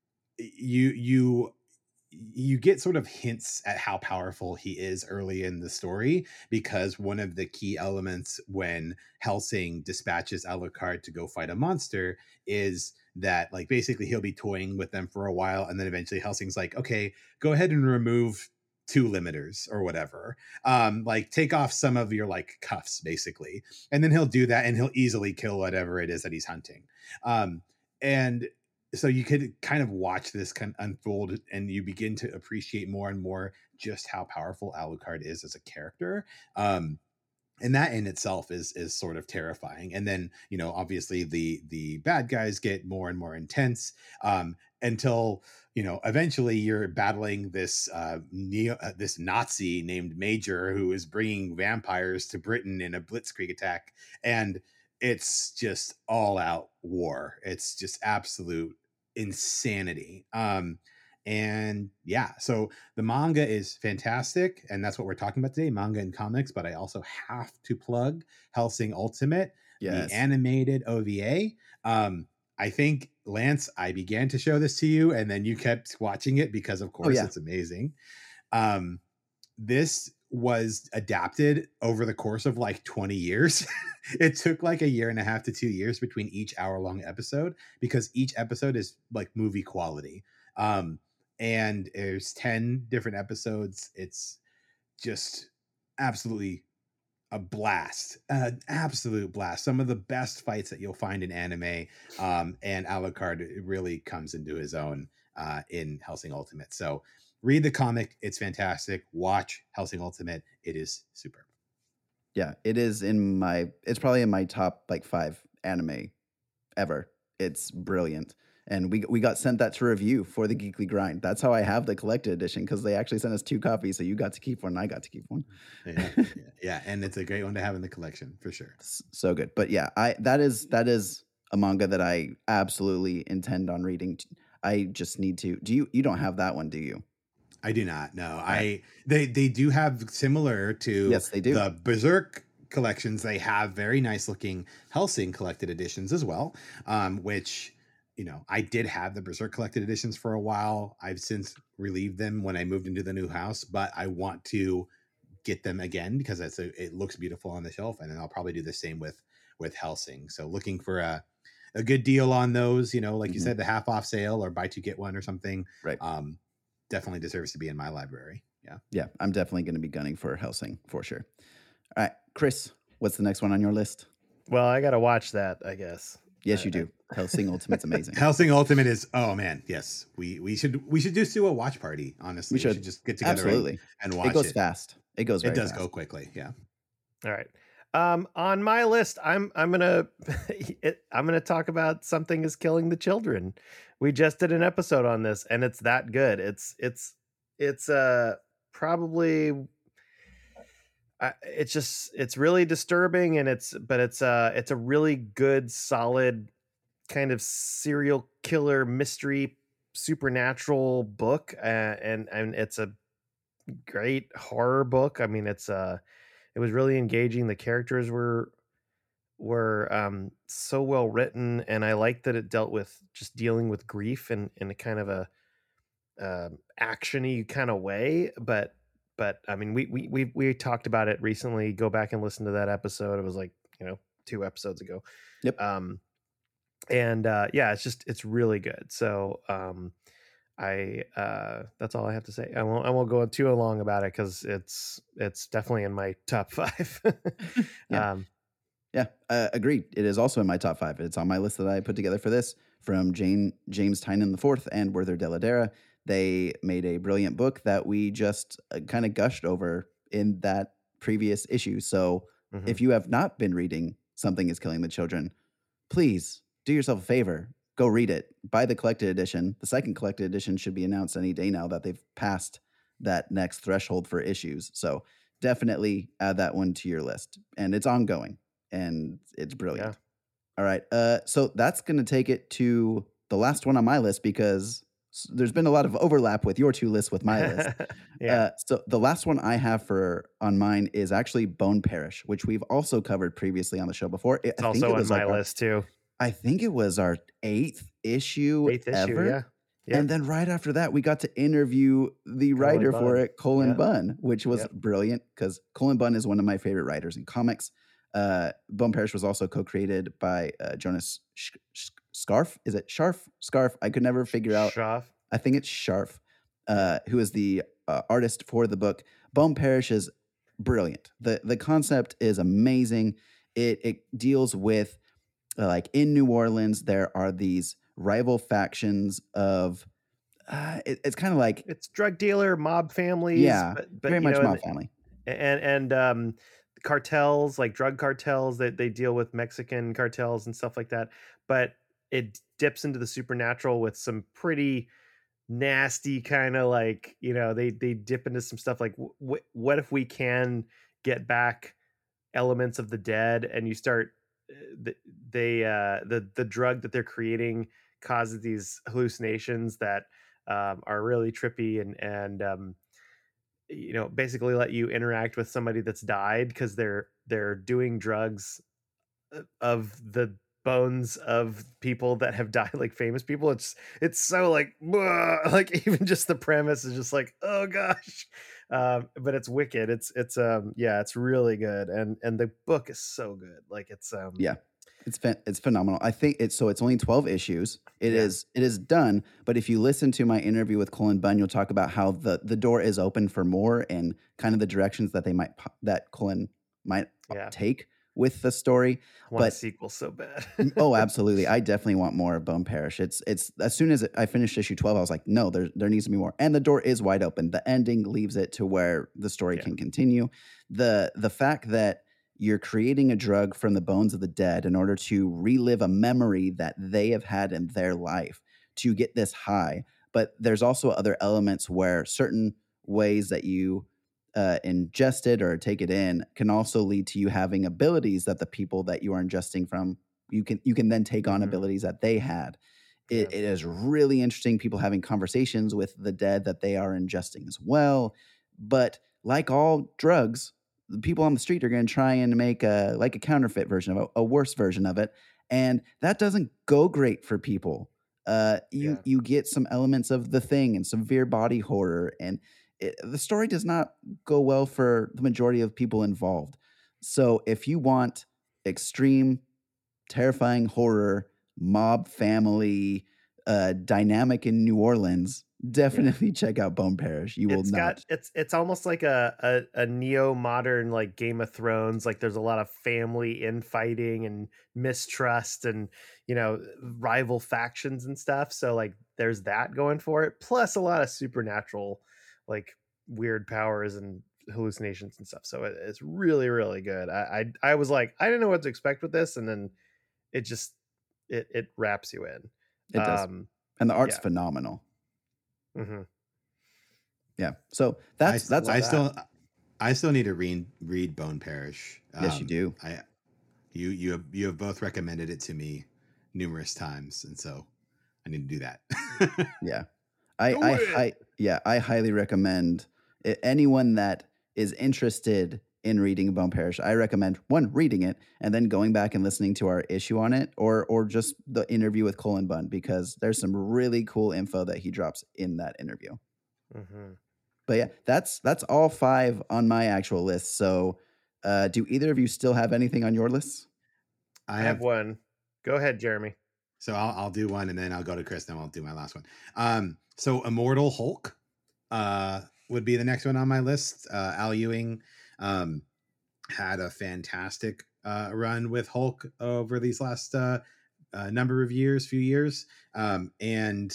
C: you you you get sort of hints at how powerful he is early in the story, because one of the key elements when Helsing dispatches Alucard to go fight a monster is that, like, basically he'll be toying with them for a while, and then eventually Helsing's like, okay, go ahead and remove two limiters or whatever, um like take off some of your like cuffs basically, and then he'll do that and he'll easily kill whatever it is that he's hunting. um and so you could kind of watch this kind of unfold, and you begin to appreciate more and more just how powerful Alucard is as a character. Um, and that in itself is is sort of terrifying. And then, you know, obviously the the bad guys get more and more intense, um, until, you know, eventually you're battling this uh, neo, uh, this Nazi named Major, who is bringing vampires to Britain in a blitzkrieg attack, and it's just all out war. It's just absolute insanity. Um, and yeah, so the manga is fantastic, and that's what we're talking about today, manga and comics. But I also have to plug Helsing Ultimate,
B: Yes.
C: the animated O V A. Um, I think, Lance, I began to show this to you, and then you kept watching it because, of course,
B: yeah.
C: it's amazing. Um, this was adapted over the course of like twenty years. It took like a year and a half to two years between each hour long episode, because each episode is like movie quality. Um, and there's ten different episodes. It's just absolutely a blast, an absolute blast. Some of the best fights that you'll find in anime. Um, and Alucard really comes into his own uh, in Helsing Ultimate. So read the comic. It's fantastic. Watch Helsing Ultimate. It is superb.
B: Yeah, it is in my. It's probably in my top like five anime ever. It's brilliant, and we we got sent that to review for the Geekly Grind. That's how I have the collected edition, because they actually sent us two copies, so you got to keep one, and I got to keep one.
C: Yeah, yeah, yeah, and it's a great one to have in the collection for sure.
B: S- So good, but yeah, I that is that is a manga that I absolutely intend on reading. I just need to. Do you? You don't have that one, do you?
C: I do not know. I they they do have similar to
B: Yes, they do.
C: the Berserk collections. They have very nice looking Helsing collected editions as well, um, which, you know, I did have the Berserk collected editions for a while. I've since relieved them when I moved into the new house, but I want to get them again because that's a, it looks beautiful on the shelf, and then I'll probably do the same with with Helsing. So looking for a a good deal on those, you know, like you
B: Mhm.
C: said, the half off sale or buy two get one or something,
B: Right.
C: um, definitely deserves to be in my library. Yeah.
B: Yeah, I'm definitely going to be gunning for Hellsing for sure. All right, Chris, what's the next one on your list?
A: Well, I got to watch that, I guess.
B: Yes,
A: I,
B: you do. Hellsing Ultimate's amazing.
C: Hellsing Ultimate is, oh man, yes. We we should we should just do a watch party, honestly.
B: We should.
C: just get together
B: Absolutely.
C: and, and watch
B: It goes
C: it.
B: fast. It goes
C: It
B: very
C: does
B: fast.
C: go quickly. Yeah.
A: All right. Um, on my list, I'm I'm gonna it, I'm gonna talk about Something Is Killing the Children. We just did an episode on this, and it's that good. It's it's it's uh probably I, it's just it's really disturbing, and it's but it's uh it's a really good, solid kind of serial killer mystery supernatural book, uh, and and it's a great horror book. I mean, it's uh it was really engaging. The characters were were um so well written, and I liked that it dealt with just dealing with grief in in a kind of a um actiony kind of way. But but I mean, we we we we talked about it recently. Go back and listen to that episode. It was like, you know, two episodes ago.
B: Yep.
A: Um and uh yeah, it's just it's really good. So um I uh that's all I have to say. I won't I won't go too long about it because it's it's definitely in my top five.
B: Yeah.
A: um
B: Yeah, uh, agreed. It is also in my top five. It's on my list that I put together for this from Jane James Tynan the Fourth and Werther Dell'Edera. They made a brilliant book that we just uh, kind of gushed over in that previous issue. So
A: mhm.
B: if you have not been reading Something Is Killing the Children, please do yourself a favor. Go read it. Buy the collected edition. The second collected edition should be announced any day now that they've passed that next threshold for issues. So definitely add that one to your list. And it's ongoing. And it's brilliant.
A: Yeah.
B: All right. Uh, so that's going to take it to the last one on my list because s- there's been a lot of overlap with your two lists with my list.
A: yeah.
B: Uh, so the last one I have for on mine is actually Bone Parish, which we've also covered previously on the show before. It,
A: It's
B: I think
A: also
B: it
A: on
B: was
A: my
B: like our,
A: list too.
B: I think it was our eighth issue
A: Eighth issue,
B: ever.
A: yeah. Yep.
B: And then right after that, we got to interview the writer for
A: Bunn.
B: it, Colin
A: Yep.
B: Bunn, which was
A: Yep.
B: brilliant because Colin Bunn is one of my favorite writers in comics. Uh, Bone Parish was also co-created by uh, Jonas Sh- Sh- Scarf. Is it Sharf? Scarf? I could never figure out.
A: Schaff.
B: I think it's Sharf, uh, who is the uh, artist for the book. Bone Parish is brilliant. the The concept is amazing. It it deals with uh, like in New Orleans, there are these rival factions of. Uh, it, it's kind of like
A: It's drug dealer mob families.
B: yeah,
A: but, but
B: very
A: you
B: much
A: know,
B: mob
A: and,
B: family.
A: and and um cartels, like drug cartels, that they deal with Mexican cartels and stuff like that. But it dips into the supernatural with some pretty nasty kind of, like, you know, they they dip into some stuff like w- what if we can get back elements of the dead, and you start uh, they uh the the drug that they're creating causes these hallucinations that um are really trippy, and and um you know, basically let you interact with somebody that's died because they're they're doing drugs uh, of the bones of people that have died, like famous people. It's it's so like like even just the premise is just like, oh gosh. Um but it's wicked. It's it's um yeah, it's really good, and and the book is so good. Like it's um
B: yeah it's it's phenomenal. I think it's so it's only twelve issues. It
A: yeah.
B: is it is done, but if you listen to my interview with Colin Bunn, you'll talk about how the the door is open for more and kind of the directions that they might that Colin might
A: yeah.
B: take with the story.
A: I want
B: but
A: a sequel so bad.
B: oh, absolutely. I definitely want more of Bone Parish. It's it's as soon as I finished issue twelve, I was like, no, there there needs to be more. And the door is wide open. The ending leaves it to where the story
A: Yeah.
B: can continue. The the fact that you're creating a drug from the bones of the dead in order to relive a memory that they have had in their life to get this high. But there's also other elements where certain ways that you uh, ingest it or take it in can also lead to you having abilities that the people that you are ingesting from you can you can then take on
A: Mhm.
B: abilities that they had. It,
A: Yeah.
B: it is really interesting. People having conversations with the dead that they are ingesting as well. But like all drugs, the people on the street are going to try and make a like a counterfeit version of it, a worse version of it, and that doesn't go great for people. Uh, you
A: Yeah.
B: you get some elements of The Thing and severe body horror, and it, the story does not go well for the majority of people involved. So if you want extreme, terrifying horror mob family uh, dynamic in New Orleans, definitely yeah. check out Bone Parish. You will
A: it's
B: not.
A: Got, it's it's almost like a, a, a neo-modern like Game of Thrones. Like there's a lot of family infighting and mistrust and, you know, rival factions and stuff. So like there's that going for it. Plus a lot of supernatural, like weird powers and hallucinations and stuff. So it, it's really, really good. I, I I was like, I didn't know what to expect with this. And then it just, it, it wraps you in.
B: It does.
A: Um,
B: and the art's
A: yeah.
B: phenomenal.
A: Mm-hmm.
B: Yeah. So that's
C: I,
B: that's
C: I
B: all
C: still
B: that.
C: I still need to read read Bone Parish. Um,
B: yes, you do.
C: I you you have you have both recommended it to me numerous times, and so I need to do that.
B: yeah. I I, I yeah, I highly recommend it, anyone that is interested in reading Bone Parish. I recommend one, reading it and then going back and listening to our issue on it, or or just the interview with Cullen Bunn, because there's some really cool info that he drops in that interview.
A: Mm-hmm.
B: But yeah, that's that's all five on my actual list. So uh, do either of you still have anything on your list?
A: I have, I have one. Go ahead, Jeremy.
C: So I'll I'll do one and then I'll go to Chris and I'll do my last one. Um, so Immortal Hulk uh, would be the next one on my list. Uh, Al Ewing um, had a fantastic uh, run with Hulk over these last uh, uh, number of years, few years, um, and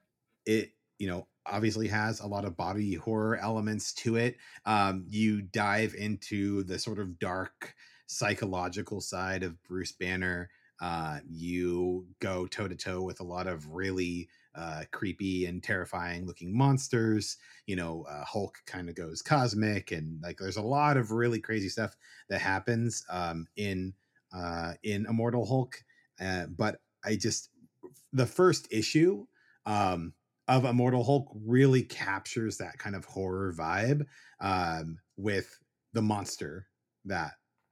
C: it you know obviously has a lot of body horror elements to it. Um, you dive into the sort of dark psychological side of Bruce Banner. Uh, you go toe to toe with a lot of really uh, creepy and terrifying looking monsters. You know, uh, Hulk kind of goes cosmic, and like there's a lot of really crazy stuff that happens um, in uh, in Immortal Hulk. Uh, but I just the first issue um, of Immortal Hulk really captures that kind of horror vibe um, with the monster that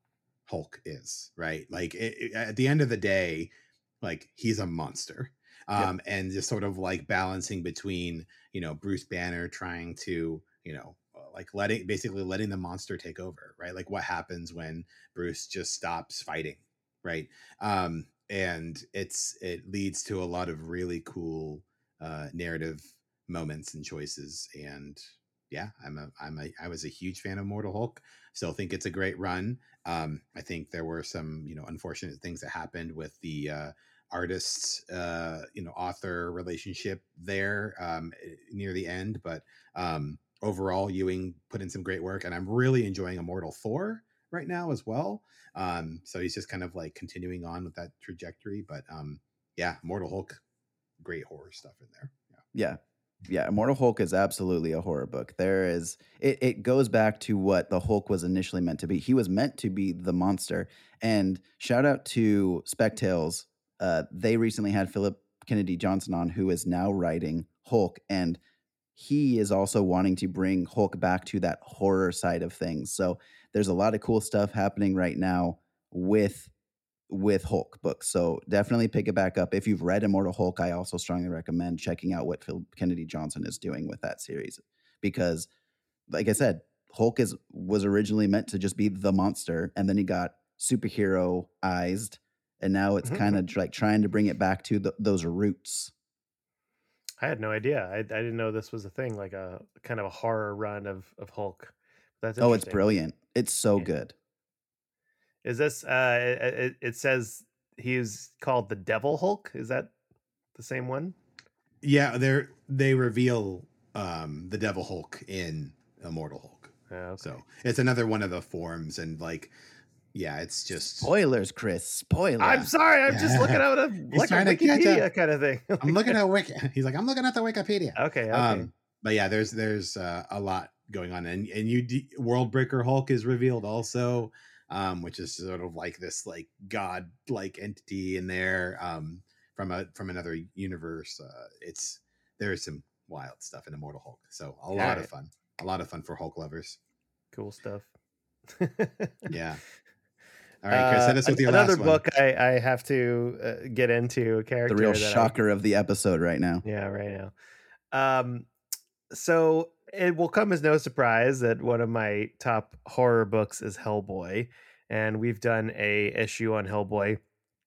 C: Hulk is, right? Like it, it, at the end of the day, like he's a monster. Um, yep. And just sort of like balancing between, you know, Bruce Banner trying to, you know, like letting basically letting the monster take over, right? Like what happens when Bruce just stops fighting, right? Um, and it's it leads to a lot of really cool uh, narrative moments and choices. And yeah, I'm a I'm a I was a huge fan of Immortal Hulk. Still think it's a great run. Um, I think there were some, you know, unfortunate things that happened with the uh, artist, uh, you know, author relationship there um, near the end. But um, overall, Ewing put in some great work, and I'm really enjoying Immortal Thor right now as well. Um, so he's just kind of like continuing on with that trajectory. But um, yeah, Immortal Hulk, great horror stuff in there. Yeah.
B: Yeah. Yeah, Immortal Hulk is absolutely a horror book. There is it, it goes back to what the Hulk was initially meant to be. He was meant to be the monster. And shout out to Spectales. Uh, they recently had Philip Kennedy Johnson on, who is now writing Hulk, and he is also wanting to bring Hulk back to that horror side of things. So there's a lot of cool stuff happening right now with with Hulk books. So definitely pick it back up. If you've read Immortal Hulk, I also strongly recommend checking out what Phil Kennedy Johnson is doing with that series, because like I said, Hulk is was originally meant to just be the monster, and then he got superheroized, and now it's mm-hmm. kind of like trying to bring it back to the, those roots.
A: I had no idea. I, I didn't know this was a thing, like a kind of a horror run of, of Hulk. That's
B: oh, it's brilliant. It's so yeah. good.
A: Is this, uh, it, it says he's called the Devil Hulk. Is that the same one?
C: Yeah, they're, they reveal um, the Devil Hulk in Immortal Hulk.
A: Oh, okay.
C: So it's another one of the forms, and like, yeah, it's just
B: spoilers, Chris. Spoilers.
A: I'm sorry. I'm yeah. just looking at a, like a Wikipedia kind of thing.
C: I'm looking at Wiki. He's like, I'm looking at the Wikipedia.
A: Okay. Okay.
C: Um, but yeah, there's there's uh, a lot going on, and and you de- Worldbreaker Hulk is revealed also. Um, which is sort of like this like god like entity in there um, from a from another universe. Uh, it's there is some wild stuff in Immortal Hulk, so a lot right. of fun, a lot of fun for Hulk lovers.
A: Cool stuff.
C: Yeah. All right, Chris, hit us with
A: uh,
C: your
A: another
C: last
A: book
C: one.
A: I, I have to uh, get into a character.
B: The real
A: that
B: shocker
A: I,
B: of the episode right now.
A: Yeah, right now. Um, so it will come as no surprise that one of my top horror books is Hellboy. And we've done a issue on Hellboy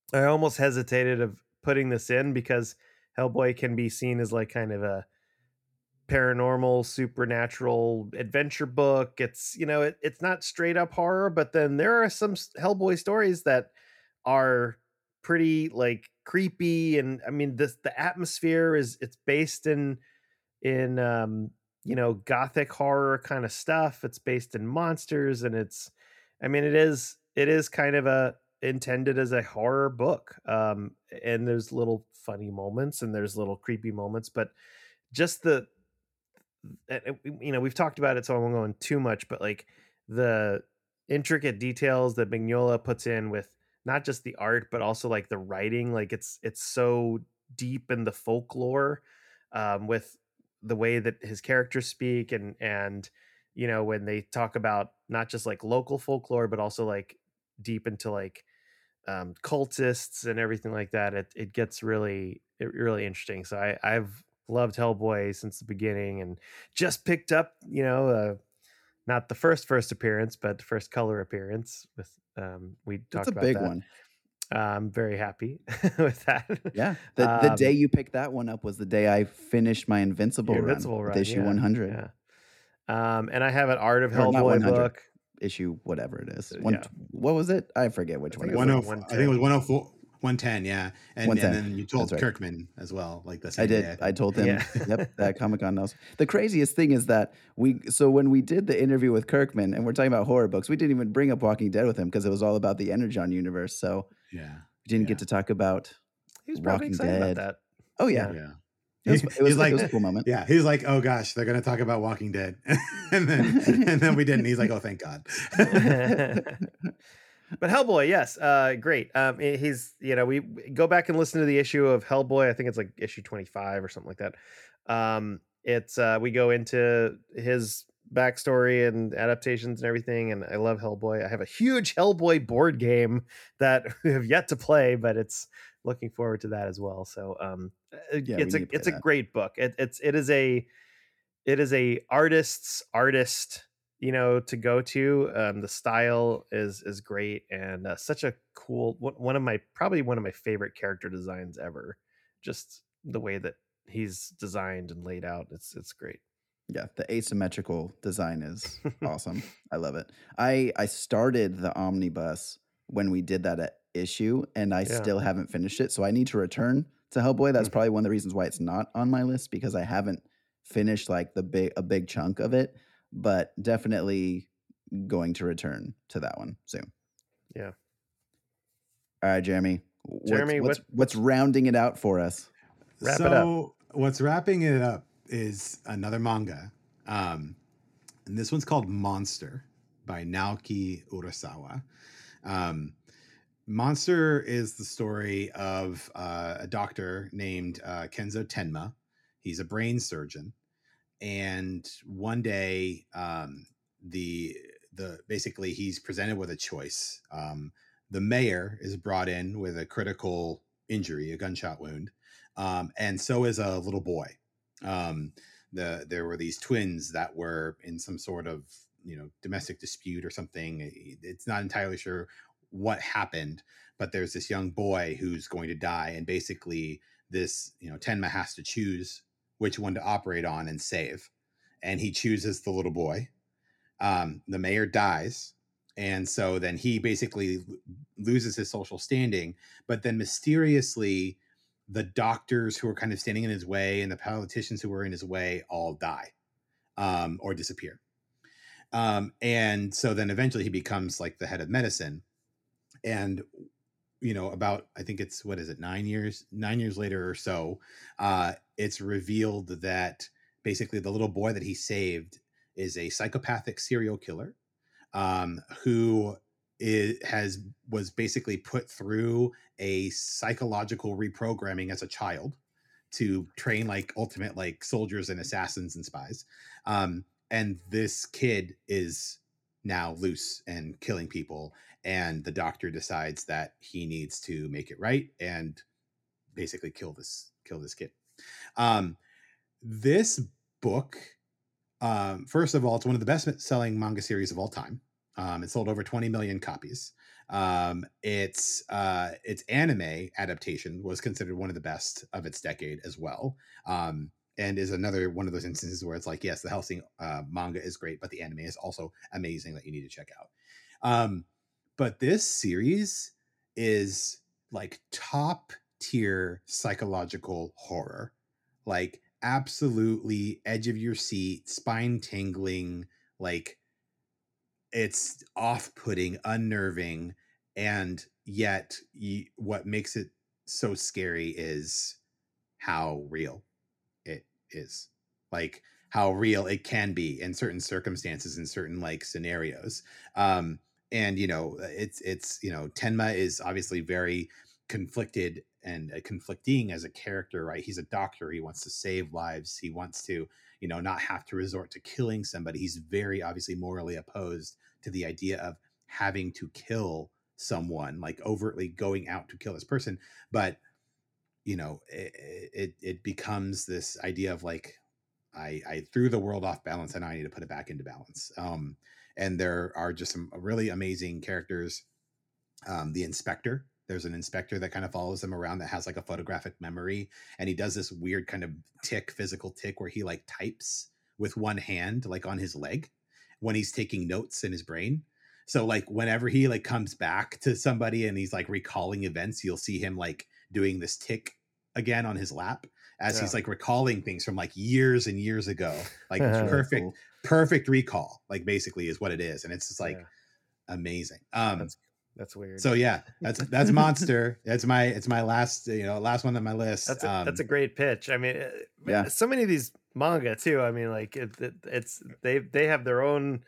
A: I almost hesitated of putting this in because Hellboy can be seen as like kind of a paranormal, supernatural adventure book. It's, you know, it, it's not straight up horror, but then there are some Hellboy stories that are pretty like creepy. And I mean, this, the atmosphere is, it's based in, in, um, you know, gothic horror kind of stuff. It's based in monsters, and it's, I mean, it is, it is kind of a, intended as a horror book. Um, and there's little funny moments and there's little creepy moments, but just the, you know, we've talked about it, so I won't go in too much, but like the intricate details that Mignola puts in with not just the art, but also like the writing, like it's it's so deep in the folklore, um, with the way that his characters speak, and and you know, when they talk about not just like local folklore, but also like deep into like um, cultists and everything like that. It it gets really it really interesting. So I I've loved Hellboy since the beginning, and just picked up, you know, uh, not the first first appearance, but the first color appearance with um we
B: That's
A: talked
B: a
A: about
B: big
A: that.
B: one.
A: uh, I'm very happy with that.
B: Yeah. The the day
A: um
B: you picked that one up was the day I finished my Invincible
A: your
B: run
A: Invincible
B: with
A: run,
B: issue
A: yeah,
B: one hundred.
A: yeah. Um and I have an Art of
B: Or not
A: Hellboy
B: one hundred,
A: book.
B: issue whatever it is.
A: Uh,
B: One
A: yeah,
B: what was it? I forget which
A: I
B: one
A: think
B: it
A: it was
B: was.
A: like
C: one oh I think it was
A: one ten.
C: one oh four one ten, yeah. And and
B: one ten.
C: then you
B: That's
C: told
B: right.
C: Kirkman as well, like the
B: I
C: same day,
B: did.
C: I
B: I
C: think.
B: told
A: Yeah.
B: him, yep, that Comic Con knows. The craziest thing is that we, so when we did the interview with Kirkman and we're talking about horror books, we didn't even bring up Walking Dead with him because it was all about the Energon universe. So
C: Yeah.
B: we didn't
C: Yeah.
B: get to talk about
A: He was probably
B: Walking
A: excited about
B: Dead.
A: that.
B: Oh yeah,
A: Yeah.
C: Yeah.
B: it was.
C: He,
B: It was,
C: he's like,
B: it was a cool moment.
C: yeah, he's like, oh gosh, they're gonna talk about Walking Dead, and then and then we didn't. He's like, oh, thank God.
A: But Hellboy, yes, uh, great. Um, he- he's, you know, we we go back and listen to the issue of Hellboy. I think it's like issue twenty-five or something like that. Um, it's uh, we go into his backstory and adaptations and everything, and I love Hellboy. I have a huge Hellboy board game that we have yet to play, but it's looking forward to that as well. So, um, uh,
B: Yeah, we
A: it's
B: need
A: a
B: to play
A: it's a
B: that.
A: great book. It, it's it is a it is a artist's artist, you know, to go to. Um the style is is great, and uh, such a cool one one of my probably one of my favorite character designs ever. Just the way that he's designed and laid out, it's it's great.
B: Yeah, the asymmetrical design is awesome. I love it. I I started the omnibus when we did that at issue, and I
A: Yeah.
B: still haven't finished it. So I need to return to Hellboy. That's
A: Mhm.
B: probably one of the reasons why it's not on my list, because I haven't finished like the big a big chunk of it. But definitely going to return to that one soon.
A: Yeah.
B: All right, Jeremy. What's
A: Jeremy,
B: what's
A: what
B: what's rounding it out for us?
A: Wrap
C: so
A: it up.
C: what's wrapping it up is another manga, um, and this one's called Monster by Naoki Urasawa. Um, Monster is the story of uh, a doctor named uh, Kenzo Tenma. He's a brain surgeon, and one day, um, the the basically he's presented with a choice. Um, the mayor is brought in with a critical injury, a gunshot wound, um, and so is a little boy. Um, the there were these twins that were in some sort of, you know, domestic dispute or something. It's not entirely sure what happened, but there's this young boy who's going to die, and basically this, you know, Tenma has to choose which one to operate on and save, and he chooses the little boy. Um, the mayor dies, and so then he basically loses his social standing, but then mysteriously the doctors who are kind of standing in his way and the politicians who were in his way all die, um, or disappear. Um, and so then eventually he becomes like the head of medicine. And, you know, about, I think it's, what is it, nine years, nine years later or so, uh, it's revealed that basically the little boy that he saved is a psychopathic serial killer, um, who is, has, was basically put through a psychological reprogramming as a child to train like ultimate like soldiers and assassins and spies. Um, and this kid is now loose and killing people, and the doctor decides that he needs to make it right and basically kill this kill this kid. Um, this book, um, first of all, it's one of the best selling manga series of all time. Um, it sold over twenty million copies. Um, its uh, its anime adaptation was considered one of the best of its decade as well. Um, and is another one of those instances where it's like, yes, the Hellsing uh, manga is great, but the anime is also amazing that you need to check out. Um, but this series is like top tier psychological horror, like absolutely edge of your seat, spine tingling, like it's off-putting, unnerving, and yet you, what makes it so scary is how real it is, like how real it can be in certain circumstances, in certain like scenarios. Um and you know it's it's you know Tenma is obviously very conflicted and uh, conflicting as a character, right? He's a doctor, he wants to save lives, he wants to, you know, not have to resort to killing somebody. He's very obviously morally opposed to the idea of having to kill someone, like overtly going out to kill this person. But you know, it, it it becomes this idea of like, I I threw the world off balance and I need to put it back into balance. Um, and there are just some really amazing characters. Um, the inspector, there's an inspector that kind of follows him around that has like a photographic memory, and he does this weird kind of tick, physical tick, where he like types with one hand, like on his leg, when he's taking notes in his brain. So like whenever he like comes back to somebody and he's like recalling events, you'll see him like doing this tick again on his lap as
A: Yeah.
C: he's like recalling things from like years and years ago. Like
A: That's
C: perfect,
B: cool.
C: perfect recall, like basically is what it is. And it's just like
A: Yeah.
C: amazing. Um,
A: That's that's weird.
C: so yeah, that's that's Monster. It's my it's my last you know last one on my list.
A: That's a,
C: um,
A: that's a great pitch. I mean, uh,
B: Yeah.
A: so many of these manga too. I mean, like it, it, it's they they have their own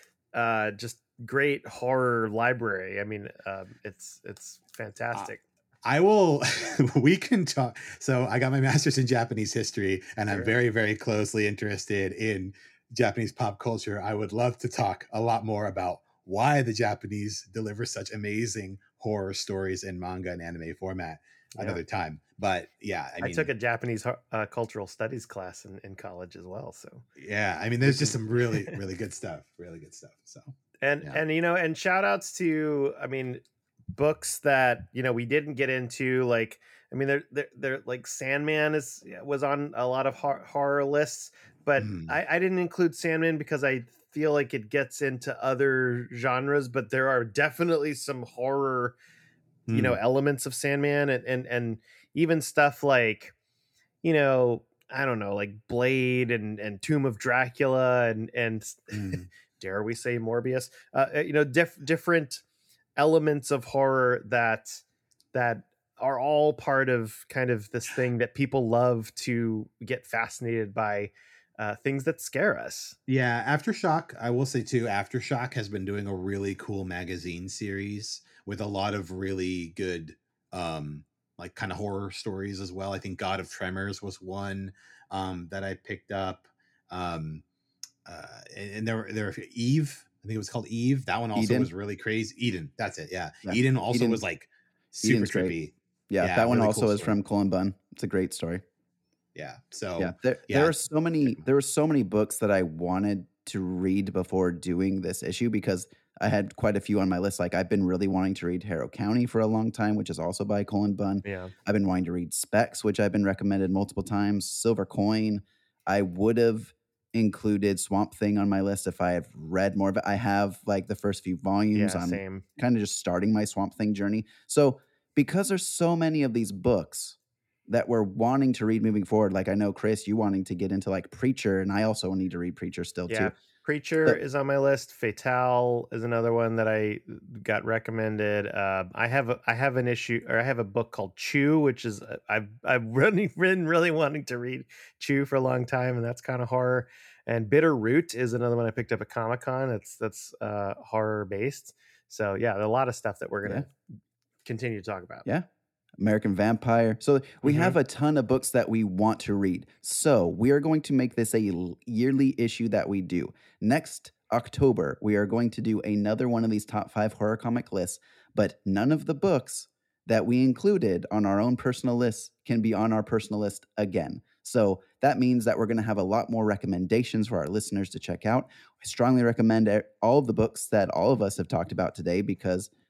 A: uh, just great horror library. I mean, um, it's it's fantastic.
C: I will. We can talk. So I got my master's in Japanese history, and
A: Sure.
C: I'm very very closely interested in Japanese pop culture. I would love to talk a lot more about why the Japanese deliver such amazing horror stories in manga and anime format
A: Yeah.
C: another time. But yeah, I,
A: I
C: mean,
A: took a Japanese ho- uh, cultural studies class in, in college as well. So
C: yeah, I mean, there's just some really really good stuff, really good stuff. So
A: and
C: Yeah.
A: and you know, and shout outs to, I mean, books that, you know, we didn't get into, like, I mean, they're they're, they're like Sandman is was on a lot of hor- horror lists, but
C: Mhm.
A: I, I didn't include Sandman because I feel like it gets into other genres, but there are definitely some horror, you know,
C: Mm.
A: elements of Sandman, and and and even stuff like, you know, I don't know, like Blade and and Tomb of Dracula and and
C: Mm.
A: dare we say Morbius, uh, you know, diff- different elements of horror that that are all part of kind of this thing that people love to get fascinated by, uh, things that scare us.
C: Yeah, Aftershock, I will say too, Aftershock has been doing a really cool magazine series with a lot of really good um like kind of horror stories as well. I think God of Tremors was one um that I picked up. Um uh and, and there there Eve, I think it was called Eve. That one also
B: Eden?
C: was really crazy. Eden, that's it. Yeah.
B: Yeah.
C: Eden also
B: Eden-
C: was like super
B: Eden's great.
C: trippy.
B: Yeah,
C: Yeah,
B: that one
C: really
B: also
C: cool
B: is
C: story.
B: from Cullen Bunn. It's a great story.
C: Yeah. So
B: yeah, there
C: yeah.
B: there are so many there were so many books that I wanted to read before doing this issue, because I had quite a few on my list. Like, I've been really wanting to read Harrow County for a long time, which is also by Cullen Bunn.
A: Yeah.
B: I've been wanting to read Specs, which I've been recommended multiple times. Silver Coin. I would have included Swamp Thing on my list if I had read more of it. I have like the first few volumes.
A: Yeah,
B: I'm
A: same.
B: kind of just starting my Swamp Thing journey. So because there's so many of these books that we're wanting to read moving forward, like I know, Chris, you wanting to get into like Preacher, and I also need to read Preacher still
A: Yeah.
B: too.
A: Preacher
B: So-
A: is on my list. Fatale is another one that I got recommended. Uh, I have a, I have an issue, or I have a book called Chew, which is uh, I've I've really been really wanting to read Chew for a long time, and that's kind of horror. And Bitter Root is another one I picked up at Comic-Con. That's that's uh, horror based. So yeah, a lot of stuff that we're gonna continue to talk about.
B: Yeah. American Vampire. So we
A: Mhm.
B: have a ton of books that we want to read. So we are going to make this a l- yearly issue that we do. Next October, we are going to do another one of these top five horror comic lists, but none of the books that we included on our own personal lists can be on our personal list again. So that means that we're going to have a lot more recommendations for our listeners to check out. I strongly recommend e- all of the books that all of us have talked about today, because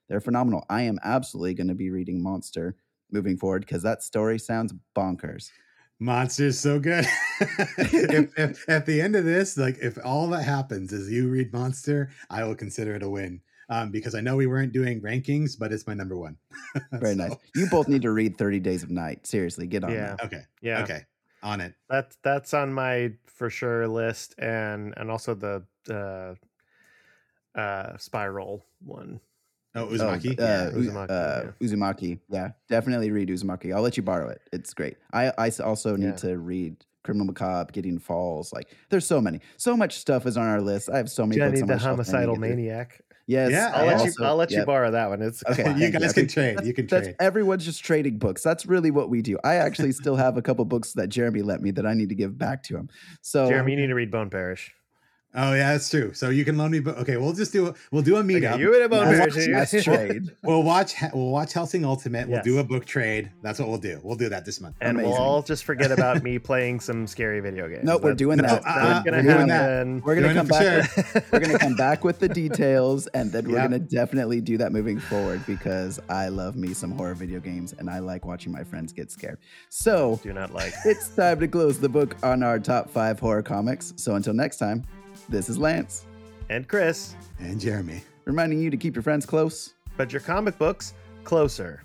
B: they're phenomenal. I am absolutely going to be reading Monster moving forward because that story sounds bonkers.
C: Monster's so good. if, if at the end of this, like if all that happens is you read Monster, I will consider it a win. Um, because I know we weren't doing rankings, but it's my number one.
B: Very
C: So,
B: nice. You both need to read thirty Days of Night. Seriously, get on
A: Yeah.
B: that.
C: Okay.
A: Yeah.
C: Okay. On it.
A: That's that's on my for sure list, and and also the uh, uh, Spiral one.
C: Oh,
B: Oh,
C: Uzumaki.
B: uh,
C: yeah.
B: U-
A: Uzumaki,
B: uh,
A: yeah.
B: Uzumaki. Yeah, definitely read Uzumaki. I'll let you borrow it. It's great. I, I s- also need
A: Yeah.
B: to read Criminal Macabre, Gideon Falls. Like, there's so many. So much stuff is on our list. I have so many
A: Jenny
B: books on
A: the
B: my shelf. I need to
A: Homicidal
B: get through.
A: Maniac.
B: Yes,
C: Yeah,
A: I'll
B: I
A: let
B: also-
A: you. I'll let you
B: yep.
A: borrow that one. It's
B: Okay,
A: fine.
C: You
B: thank
C: guys
B: you.
C: can trade.
B: That's-
C: You can
B: That's
C: trade.
B: everyone's just trading books. That's really what we do. I actually still have a couple books that Jeremy lent me that I need to give back to him. So
A: Jeremy, you need to read Bone Parish.
C: Oh yeah, that's true. So you can loan me. But okay, we'll just do. A, we'll do a meetup.
A: Okay, you and a Bone
B: Nice-
A: Parish.
B: nice
A: you-
B: trade.
C: We'll watch. We'll watch Helsing Ultimate. We'll
A: Yes.
C: do a book trade. That's what we'll do. We'll do that this month.
A: And we'll
B: Amazing.
A: all just forget about me playing some scary video games.
B: No, we're
A: That's
B: doing
C: No,
B: that.
C: uh,
A: not
B: we're,
A: gonna
B: we're doing
C: that.
A: happen.
B: We're gonna
C: Doing
B: come
C: it for
B: back.
C: sure.
B: With, we're gonna come back with the details, and then we're
C: Yeah.
B: gonna definitely do that moving forward because I love me some horror video games, and I like watching my friends get scared. So
A: Do not like.
B: it's time to close the book on our top five horror comics. So until next time, this is Lance
A: And Chris,
C: And Jeremy.
B: reminding you to keep your friends close.
A: but your comic books closer.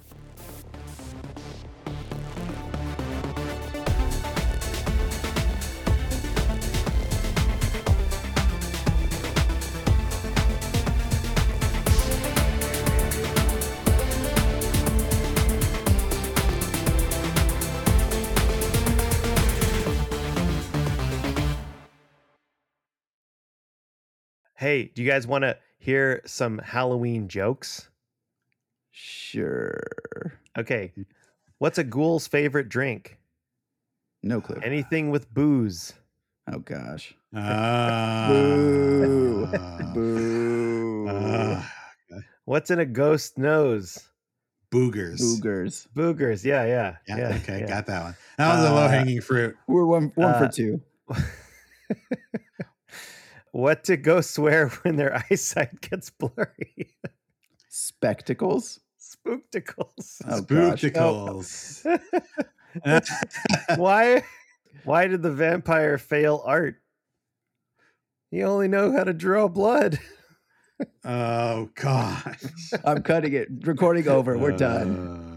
A: Hey, do you guys want to hear some Halloween jokes?
B: Sure.
A: Okay. What's a ghoul's favorite drink?
B: No clue.
A: Anything with booze.
B: Oh gosh.
C: Ah.
B: Boo.
C: Ah.
B: Boo.
C: Ah.
A: What's in a ghost nose?
C: Boogers.
B: Boogers.
A: Boogers. Yeah, yeah.
C: Yeah,
A: Yeah.
C: okay,
A: yeah.
C: got that one. That was a
A: Uh,
C: low hanging fruit.
B: We're one one
A: Uh,
B: for two.
A: What do ghosts wear when their eyesight gets blurry?
B: Spectacles.
A: Spookticles.
B: Oh, gosh.
C: Spookticles.
A: Why? Why did the vampire fail art? He only know how to draw blood.
C: Oh gosh.
B: I'm cutting it. Recording over. We're done.
C: Uh,